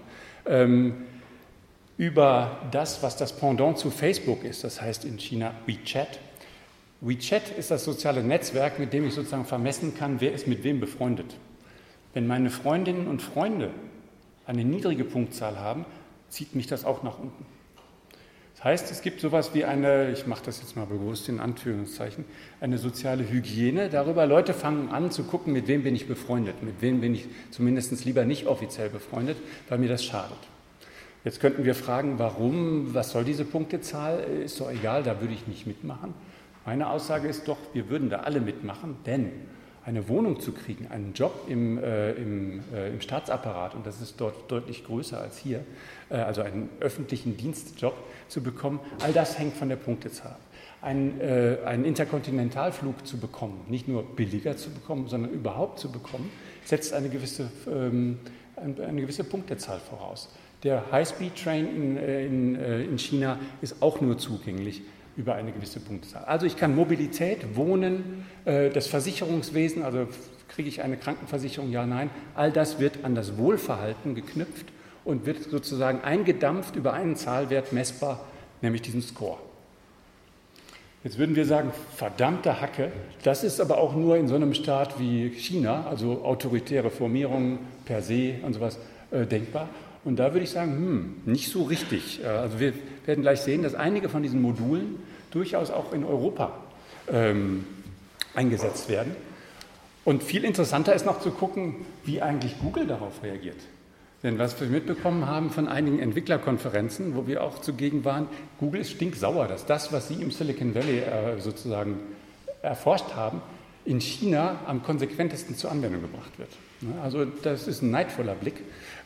Über das, was das Pendant zu Facebook ist, das heißt in China WeChat. WeChat ist das soziale Netzwerk, mit dem ich sozusagen vermessen kann, wer ist mit wem befreundet. Wenn meine Freundinnen und Freunde eine niedrige Punktzahl haben, zieht mich das auch nach unten. Das heißt, es gibt sowas wie eine, ich mache das jetzt mal bewusst in Anführungszeichen, eine soziale Hygiene. Darüber Leute fangen an zu gucken, mit wem bin ich befreundet, mit wem bin ich zumindest lieber nicht offiziell befreundet, weil mir das schadet. Jetzt könnten wir fragen, warum, was soll diese Punktezahl? Ist doch egal, da würde ich nicht mitmachen. Meine Aussage ist doch, wir würden da alle mitmachen, denn eine Wohnung zu kriegen, einen Job im Staatsapparat, und das ist dort deutlich größer als hier, also einen öffentlichen Dienstjob zu bekommen, all das hängt von der Punktezahl ab. Einen Interkontinentalflug zu bekommen, nicht nur billiger zu bekommen, sondern überhaupt zu bekommen, setzt eine gewisse Punktezahl voraus. Der High-Speed-Train in China ist auch nur zugänglich über eine gewisse Punktzahl. Also ich kann Mobilität, Wohnen, das Versicherungswesen, also kriege ich eine Krankenversicherung, ja, nein, all das wird an das Wohlverhalten geknüpft und wird sozusagen eingedampft über einen Zahlwert messbar, nämlich diesen Score. Jetzt würden wir sagen, verdammte Hacke, das ist aber auch nur in so einem Staat wie China, also autoritäre Formierungen per se und sowas, denkbar. Und da würde ich sagen, nicht so richtig. Also wir werden gleich sehen, dass einige von diesen Modulen durchaus auch in Europa eingesetzt werden. Und viel interessanter ist noch zu gucken, wie eigentlich Google darauf reagiert. Denn was wir mitbekommen haben von einigen Entwicklerkonferenzen, wo wir auch zugegen waren, Google ist stinksauer, dass das, was sie im Silicon Valley sozusagen erforscht haben, in China am konsequentesten zur Anwendung gebracht wird. Also das ist ein neidvoller Blick.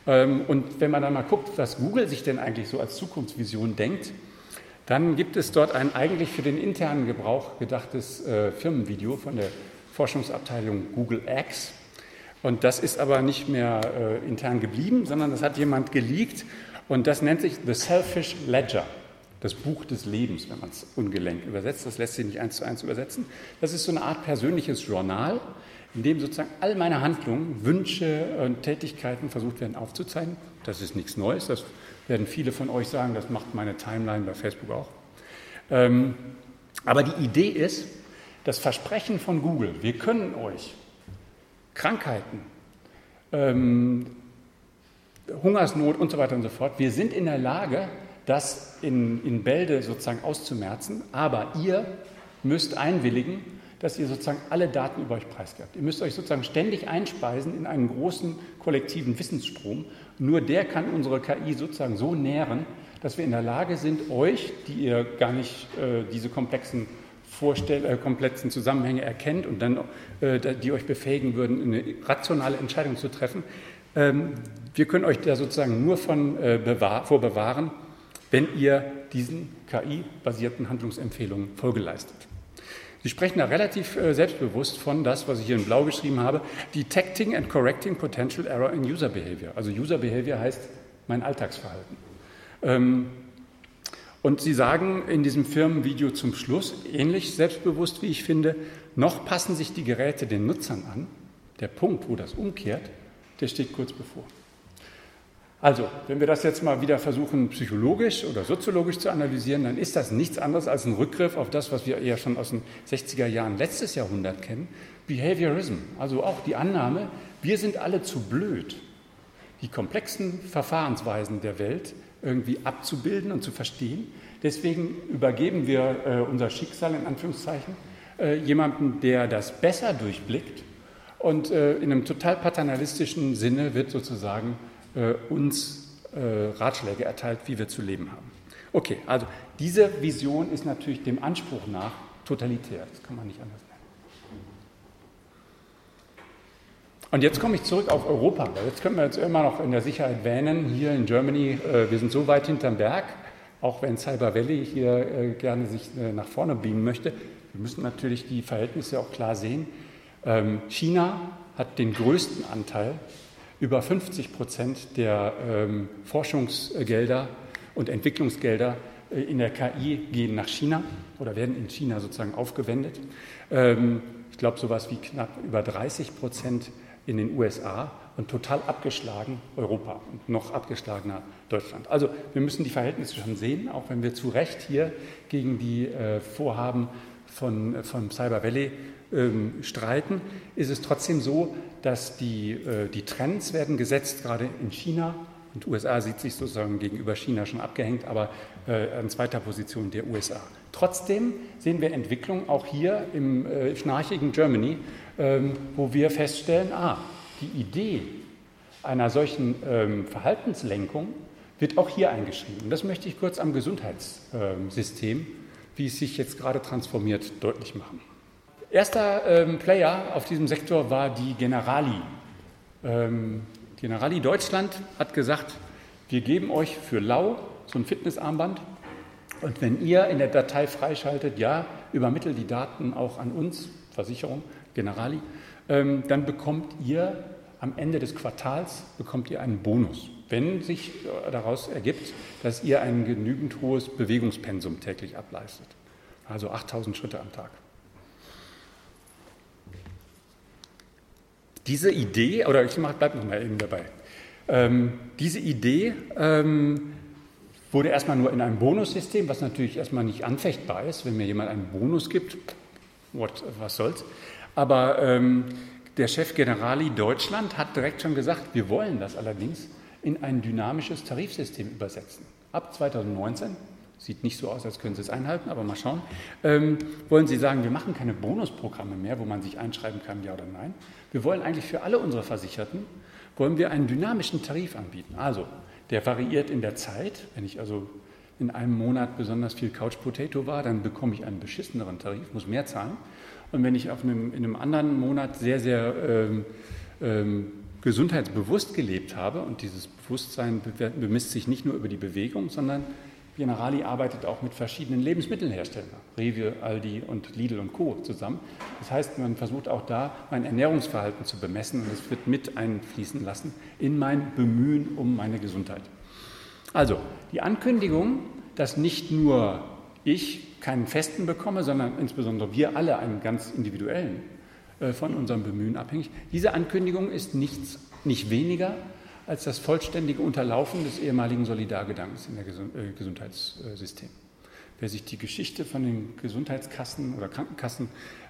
Und wenn man dann mal guckt, was Google sich denn eigentlich so als Zukunftsvision denkt, dann gibt es dort ein eigentlich für den internen Gebrauch gedachtes Firmenvideo von der Forschungsabteilung Google X. Und das ist aber nicht mehr intern geblieben, sondern das hat jemand geleakt und das nennt sich The Selfish Ledger, das Buch des Lebens, wenn man es ungelenk übersetzt. Das lässt sich nicht 1:1 übersetzen. Das ist so eine Art persönliches Journal, in dem sozusagen all meine Handlungen, Wünsche und Tätigkeiten versucht werden aufzuzeichnen. Das ist nichts Neues, das werden viele von euch sagen, das macht meine Timeline bei Facebook auch. Aber die Idee ist, das Versprechen von Google, wir können euch Krankheiten, Hungersnot und so weiter und so fort, wir sind in der Lage, das in Bälde sozusagen auszumerzen, aber ihr müsst einwilligen, dass ihr sozusagen alle Daten über euch preisgebt. Ihr müsst euch sozusagen ständig einspeisen in einen großen kollektiven Wissensstrom. Nur der kann unsere KI sozusagen so nähren, dass wir in der Lage sind, euch, die ihr gar nicht diese komplexen Zusammenhänge erkennt und dann die euch befähigen würden, eine rationale Entscheidung zu treffen, wir können euch da sozusagen nur vor bewahren, wenn ihr diesen KI-basierten Handlungsempfehlungen Folge leistet. Sie sprechen da relativ selbstbewusst von das, was ich hier in Blau geschrieben habe, Detecting and Correcting Potential Error in User Behavior. Also User Behavior heißt mein Alltagsverhalten. Und Sie sagen in diesem Firmenvideo zum Schluss, ähnlich selbstbewusst wie ich finde, noch passen sich die Geräte den Nutzern an. Der Punkt, wo das umkehrt, der steht kurz bevor. Also, wenn wir das jetzt mal wieder versuchen, psychologisch oder soziologisch zu analysieren, dann ist das nichts anderes als ein Rückgriff auf das, was wir eher schon aus den 60er Jahren letztes Jahrhundert kennen, Behaviorism, also auch die Annahme, wir sind alle zu blöd, die komplexen Verfahrensweisen der Welt irgendwie abzubilden und zu verstehen. Deswegen übergeben wir unser Schicksal, in Anführungszeichen, jemandem, der das besser durchblickt und in einem total paternalistischen Sinne wird sozusagen uns Ratschläge erteilt, wie wir zu leben haben. Okay, also diese Vision ist natürlich dem Anspruch nach totalitär, das kann man nicht anders nennen. Und jetzt komme ich zurück auf Europa, weil jetzt können wir jetzt immer noch in der Sicherheit wähnen, hier in Germany, wir sind so weit hinterm Berg, auch wenn Cyber Valley hier gerne sich nach vorne beamen möchte, wir müssen natürlich die Verhältnisse auch klar sehen. China hat den größten Anteil, über 50% der Forschungsgelder und Entwicklungsgelder in der KI gehen nach China oder werden in China sozusagen aufgewendet. Ich glaube, sowas wie knapp über 30% in den USA und total abgeschlagen Europa und noch abgeschlagener Deutschland. Also wir müssen die Verhältnisse schon sehen, auch wenn wir zu Recht hier gegen die Vorhaben von Cyber Valley streiten, ist es trotzdem so, dass die Trends werden gesetzt, gerade in China, und USA sieht sich sozusagen gegenüber China schon abgehängt, aber an zweiter Position der USA. Trotzdem sehen wir Entwicklung auch hier im schnarchigen Germany, wo wir feststellen, die Idee einer solchen Verhaltenslenkung wird auch hier eingeschrieben. Und das möchte ich kurz am Gesundheitssystem, wie es sich jetzt gerade transformiert, deutlich machen. Erster Player auf diesem Sektor war die Generali. Generali Deutschland hat gesagt, wir geben euch für lau so ein Fitnessarmband und wenn ihr in der Datei freischaltet, ja, übermittelt die Daten auch an uns, Versicherung, Generali, dann bekommt ihr am Ende des Quartals einen Bonus, wenn sich daraus ergibt, dass ihr ein genügend hohes Bewegungspensum täglich ableistet. Also 8000 Schritte am Tag. Diese Idee, oder ich bleibe noch mal eben dabei, diese Idee wurde erstmal nur in einem Bonussystem, was natürlich erstmal nicht anfechtbar ist, wenn mir jemand einen Bonus gibt, was soll's. Aber der Chef Generali Deutschland hat direkt schon gesagt, wir wollen das allerdings in ein dynamisches Tarifsystem übersetzen. Ab 2019, sieht nicht so aus, als können Sie es einhalten, aber mal schauen, wollen Sie sagen, wir machen keine Bonusprogramme mehr, wo man sich einschreiben kann, ja oder nein. Wir wollen eigentlich für alle unsere Versicherten, wollen wir einen dynamischen Tarif anbieten. Also, der variiert in der Zeit. Wenn ich also in einem Monat besonders viel Couch Potato war, dann bekomme ich einen beschisseneren Tarif, muss mehr zahlen. Und wenn ich in einem anderen Monat sehr, sehr gesundheitsbewusst gelebt habe, und dieses Bewusstsein bemisst sich nicht nur über die Bewegung, sondern Generali arbeitet auch mit verschiedenen Lebensmittelherstellern, Rewe, Aldi und Lidl und Co. zusammen. Das heißt, man versucht auch da mein Ernährungsverhalten zu bemessen, und es wird mit einfließen lassen in mein Bemühen um meine Gesundheit. Also die Ankündigung, dass nicht nur ich keinen festen bekomme, sondern insbesondere wir alle einen ganz individuellen von unserem Bemühen abhängig. Diese Ankündigung ist nicht weniger als das vollständige Unterlaufen des ehemaligen Solidargedankens in der Gesundheitssystem. Wer sich die Geschichte von den Gesundheitskassen oder Krankenkassen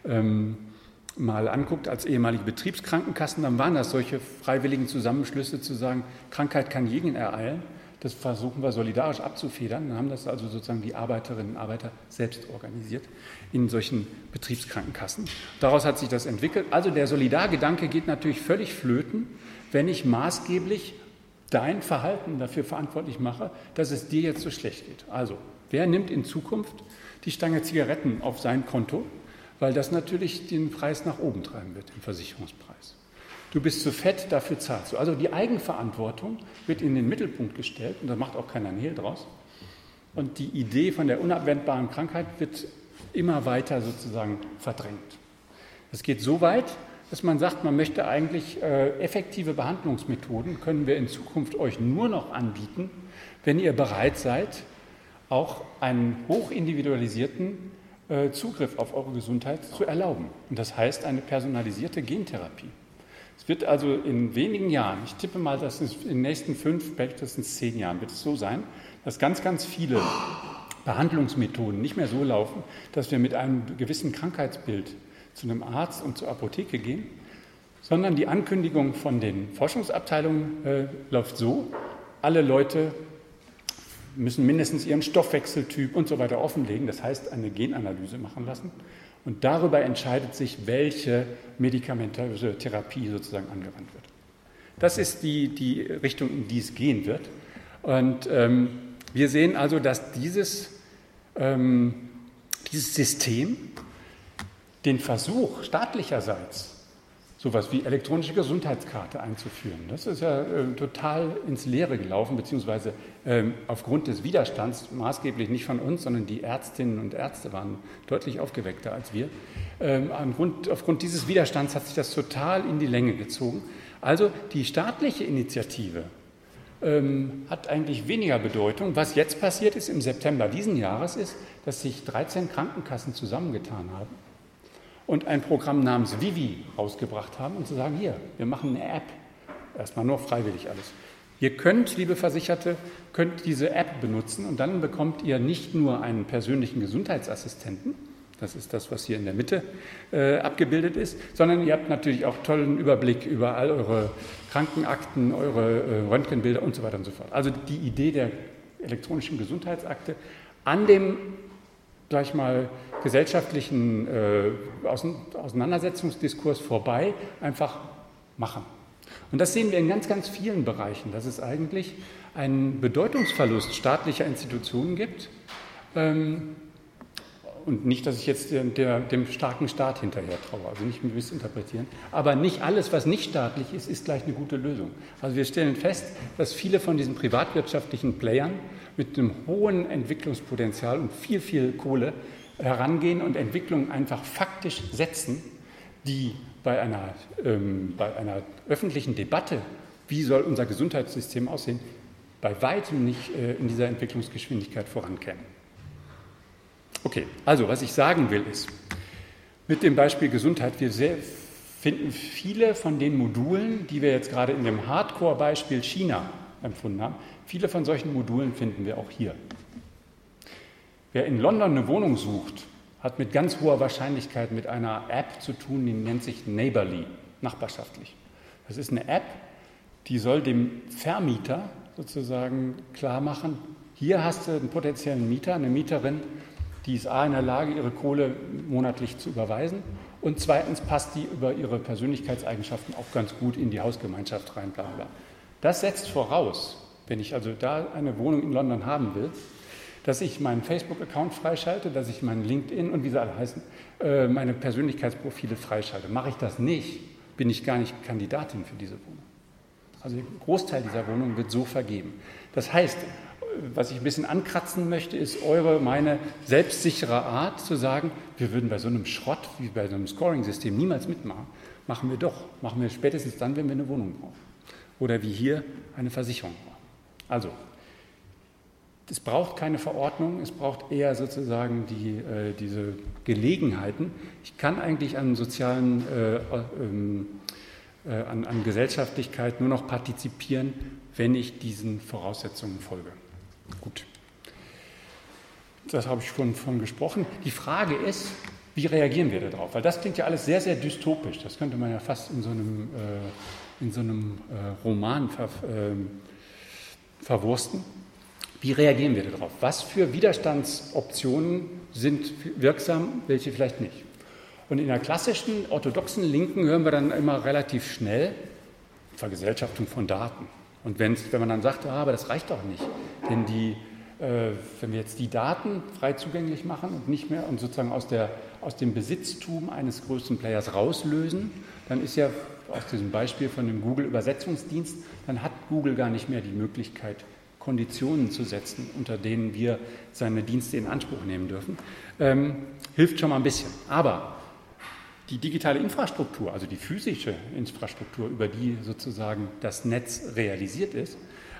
mal anguckt als ehemalige Betriebskrankenkassen, dann waren das solche freiwilligen Zusammenschlüsse zu sagen, Krankheit kann jeden ereilen. Das versuchen wir solidarisch abzufedern. Dann haben das also sozusagen die Arbeiterinnen und Arbeiter selbst organisiert in solchen Betriebskrankenkassen. Daraus hat sich das entwickelt. Also der Solidargedanke geht natürlich völlig flöten, wenn ich maßgeblich dein Verhalten dafür verantwortlich mache, dass es dir jetzt so schlecht geht. Also, wer nimmt in Zukunft die Stange Zigaretten auf sein Konto, weil das natürlich den Preis nach oben treiben wird, den Versicherungspreis. Du bist zu fett, dafür zahlst du. Also die Eigenverantwortung wird in den Mittelpunkt gestellt, und da macht auch keiner ein Hehl draus. Und die Idee von der unabwendbaren Krankheit wird immer weiter sozusagen verdrängt. Es geht so weit, dass man sagt, man möchte eigentlich effektive Behandlungsmethoden, können wir in Zukunft euch nur noch anbieten, wenn ihr bereit seid, auch einen hochindividualisierten Zugriff auf eure Gesundheit zu erlauben. Und das heißt eine personalisierte Gentherapie. Es wird also in wenigen Jahren, ich tippe mal, dass es in den nächsten 5, spätestens 10 Jahren wird es so sein, dass ganz, ganz viele Behandlungsmethoden nicht mehr so laufen, dass wir mit einem gewissen Krankheitsbild zu einem Arzt und zur Apotheke gehen, sondern die Ankündigung von den Forschungsabteilungen läuft so, alle Leute müssen mindestens ihren Stoffwechseltyp und so weiter offenlegen, das heißt eine Genanalyse machen lassen. Und darüber entscheidet sich, welche medikamentöse Therapie sozusagen angewandt wird. Das ist die Richtung, in die es gehen wird. Und wir sehen also, dass dieses System den Versuch staatlicherseits, sowas wie elektronische Gesundheitskarte einzuführen, das ist ja total ins Leere gelaufen, beziehungsweise aufgrund des Widerstands, maßgeblich nicht von uns, sondern die Ärztinnen und Ärzte waren deutlich aufgeweckter als wir. Aufgrund dieses Widerstands hat sich das total in die Länge gezogen. Also die staatliche Initiative hat eigentlich weniger Bedeutung. Was jetzt passiert ist im September diesen Jahres ist, dass sich 13 Krankenkassen zusammengetan haben und ein Programm namens Vivi rausgebracht haben und zu sagen, hier, wir machen eine App, erstmal nur freiwillig alles. Ihr könnt, liebe Versicherte, diese App benutzen, und dann bekommt ihr nicht nur einen persönlichen Gesundheitsassistenten, das ist das, was hier in der Mitte abgebildet ist, sondern ihr habt natürlich auch tollen Überblick über all eure Krankenakten, eure Röntgenbilder und so weiter und so fort. Also die Idee der elektronischen Gesundheitsakte an dem, sag ich mal, gesellschaftlichen Auseinandersetzungsdiskurs vorbei einfach machen. Und das sehen wir in ganz, ganz vielen Bereichen, dass es eigentlich einen Bedeutungsverlust staatlicher Institutionen gibt. Und nicht, dass ich jetzt dem starken Staat hinterher traue, also nicht missinterpretieren. Aber nicht alles, was nicht staatlich ist, ist gleich eine gute Lösung. Also wir stellen fest, dass viele von diesen privatwirtschaftlichen Playern mit einem hohen Entwicklungspotenzial und viel, viel Kohle herangehen und Entwicklungen einfach faktisch setzen, die bei einer öffentlichen Debatte, wie soll unser Gesundheitssystem aussehen, bei weitem nicht in dieser Entwicklungsgeschwindigkeit vorankämen. Okay, also was ich sagen will ist, mit dem Beispiel Gesundheit, wir finden viele von den Modulen, die wir jetzt gerade in dem Hardcore-Beispiel China empfunden haben, viele von solchen Modulen finden wir auch hier. Wer in London eine Wohnung sucht, hat mit ganz hoher Wahrscheinlichkeit mit einer App zu tun, die nennt sich Neighborly, nachbarschaftlich. Das ist eine App, die soll dem Vermieter sozusagen klar machen, hier hast du einen potenziellen Mieter, eine Mieterin, die ist A in der Lage, ihre Kohle monatlich zu überweisen, und zweitens passt die über ihre Persönlichkeitseigenschaften auch ganz gut in die Hausgemeinschaft rein, bla bla. Das setzt voraus, wenn ich also da eine Wohnung in London haben will, dass ich meinen Facebook-Account freischalte, dass ich meinen LinkedIn und wie sie alle heißen, meine Persönlichkeitsprofile freischalte. Mache ich das nicht, bin ich gar nicht Kandidatin für diese Wohnung. Also der Großteil dieser Wohnungen wird so vergeben. Das heißt, was ich ein bisschen ankratzen möchte, ist meine selbstsichere Art zu sagen, wir würden bei so einem Schrott wie bei so einem Scoring-System niemals mitmachen. Machen wir spätestens dann, wenn wir eine Wohnung brauchen. Oder wie hier eine Versicherung brauchen. Also, es braucht keine Verordnung, es braucht eher sozusagen diese Gelegenheiten. Ich kann eigentlich an sozialen, an Gesellschaftlichkeit nur noch partizipieren, wenn ich diesen Voraussetzungen folge. Gut, das habe ich schon von gesprochen. Die Frage ist, wie reagieren wir darauf? Weil das klingt ja alles sehr, sehr dystopisch. Das könnte man ja fast in so einem Roman verwursten. Wie reagieren wir darauf? Was für Widerstandsoptionen sind wirksam, welche vielleicht nicht? Und in der klassischen, orthodoxen Linken hören wir dann immer relativ schnell Vergesellschaftung von Daten. Und wenn man dann sagt, aber das reicht doch nicht, denn wenn wir jetzt die Daten frei zugänglich machen und nicht mehr und sozusagen aus dem Besitztum eines größten Players rauslösen, dann ist ja aus diesem Beispiel von dem Google-Übersetzungsdienst, dann hat Google gar nicht mehr die Möglichkeit, Konditionen zu setzen, unter denen wir seine Dienste in Anspruch nehmen dürfen. Hilft schon mal ein bisschen. Aber die digitale Infrastruktur, also die physische Infrastruktur, über die sozusagen das Netz realisiert ist,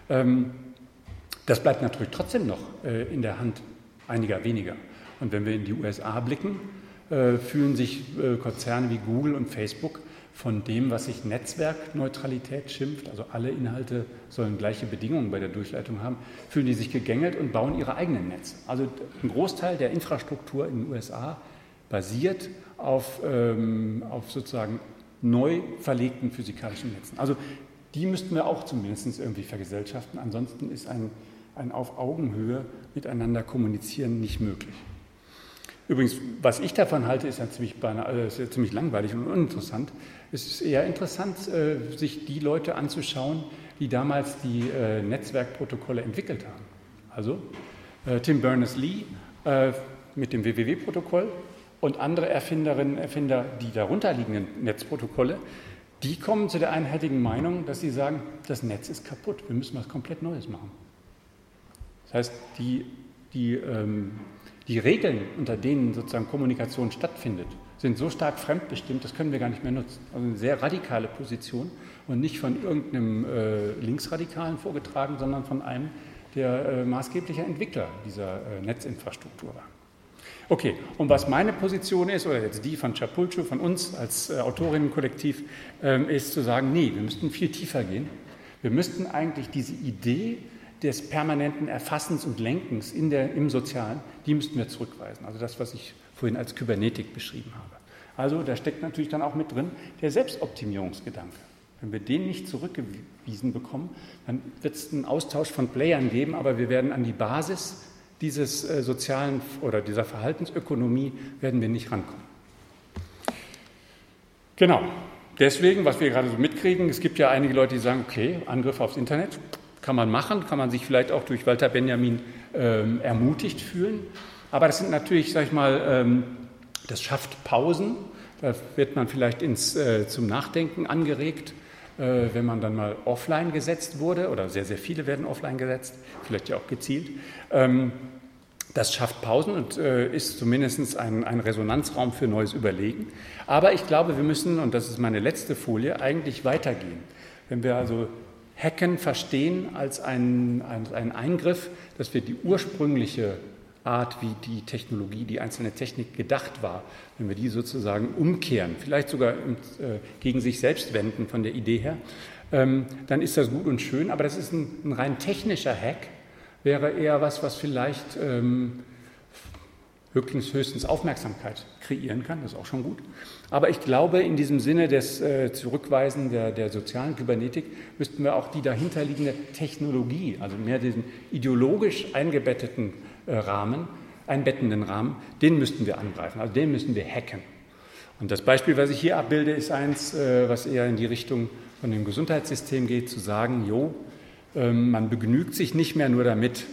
das bleibt natürlich trotzdem noch in der Hand einiger weniger. Und wenn wir in die USA blicken, fühlen sich Konzerne wie Google und Facebook von dem, was sich Netzwerkneutralität schimpft, also alle Inhalte sollen gleiche Bedingungen bei der Durchleitung haben, fühlen die sich gegängelt und bauen ihre eigenen Netze. Also ein Großteil der Infrastruktur in den USA basiert auf sozusagen neu verlegten physikalischen Netzen. Also die müssten wir auch zumindest irgendwie vergesellschaften. Ansonsten ist ein auf Augenhöhe miteinander kommunizieren nicht möglich. Übrigens, was ich davon halte, ist ja ziemlich langweilig und uninteressant. Es ist eher interessant, sich die Leute anzuschauen, die damals die Netzwerkprotokolle entwickelt haben. Also Tim Berners-Lee mit dem WWW-Protokoll und andere Erfinderinnen und Erfinder, die darunterliegenden Netzprotokolle, die kommen zu der einheitigen Meinung, dass sie sagen, das Netz ist kaputt, wir müssen was komplett Neues machen. Das heißt, die Regeln, unter denen sozusagen Kommunikation stattfindet, sind so stark fremdbestimmt, das können wir gar nicht mehr nutzen. Also eine sehr radikale Position und nicht von irgendeinem Linksradikalen vorgetragen, sondern von einem, der maßgeblicher Entwickler dieser Netzinfrastruktur war. Okay, und was meine Position ist, oder jetzt die von Chapulcho, von uns als Autorinnenkollektiv, ist zu sagen, nee, wir müssten viel tiefer gehen. Wir müssten eigentlich diese Idee des permanenten Erfassens und Lenkens im Sozialen, die müssten wir zurückweisen. Also das, was ich vorhin als Kybernetik beschrieben habe. Also da steckt natürlich dann auch mit drin der Selbstoptimierungsgedanke. Wenn wir den nicht zurückgewiesen bekommen, dann wird es einen Austausch von Playern geben, aber wir werden an die Basis dieses sozialen oder dieser Verhaltensökonomie werden wir nicht rankommen. Genau. Deswegen, was wir gerade so mitkriegen, es gibt ja einige Leute, die sagen, okay, Angriffe aufs Internet kann man machen, kann man sich vielleicht auch durch Walter Benjamin ermutigt fühlen. Aber das sind natürlich, sag ich mal, das schafft Pausen. Da wird man vielleicht zum Nachdenken angeregt, wenn man dann mal offline gesetzt wurde, oder sehr, sehr viele werden offline gesetzt, vielleicht ja auch gezielt. Das schafft Pausen und ist zumindest ein Resonanzraum für neues Überlegen. Aber ich glaube, wir müssen, und das ist meine letzte Folie, eigentlich weitergehen. Wenn wir also Hacken verstehen als einen Eingriff, dass wir die ursprüngliche Art, wie die Technologie, die einzelne Technik gedacht war, wenn wir die sozusagen umkehren, vielleicht sogar gegen sich selbst wenden von der Idee her, dann ist das gut und schön, aber das ist ein rein technischer Hack, wäre eher was vielleicht höchstens Aufmerksamkeit kreieren kann, das ist auch schon gut. Aber ich glaube, in diesem Sinne des Zurückweisen der sozialen Kybernetik müssten wir auch die dahinterliegende Technologie, also mehr diesen ideologisch eingebetteten einbettenden Rahmen, den müssten wir angreifen, also den müssen wir hacken. Und das Beispiel, was ich hier abbilde, ist eins, was eher in die Richtung von dem Gesundheitssystem geht, zu sagen, man begnügt sich nicht mehr nur damit,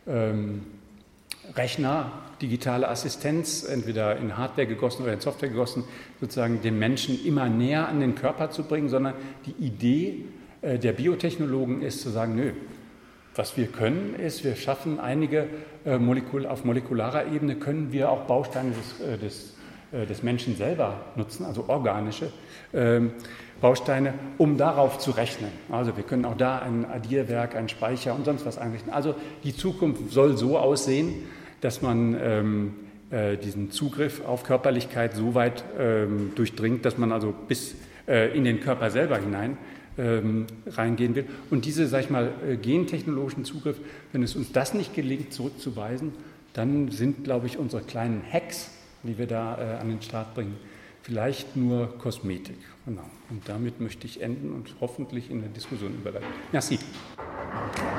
Rechner, digitale Assistenz, entweder in Hardware gegossen oder in Software gegossen, sozusagen den Menschen immer näher an den Körper zu bringen, sondern die Idee der Biotechnologen ist zu sagen, nö, was wir können, ist, wir schaffen einige auf molekularer Ebene, können wir auch Bausteine des Menschen selber nutzen, also organische Bausteine, um darauf zu rechnen. Also wir können auch da ein Addierwerk, einen Speicher und sonst was einrichten. Also die Zukunft soll so aussehen, dass man diesen Zugriff auf Körperlichkeit so weit durchdringt, dass man also bis in den Körper selber hinein reingehen will. Und diese, sag ich mal, gentechnologischen Zugriff, wenn es uns das nicht gelingt, zurückzuweisen, dann sind, glaube ich, unsere kleinen Hacks, die wir da an den Start bringen, vielleicht nur Kosmetik. Genau. Und damit möchte ich enden und hoffentlich in der Diskussion überleiten. Merci.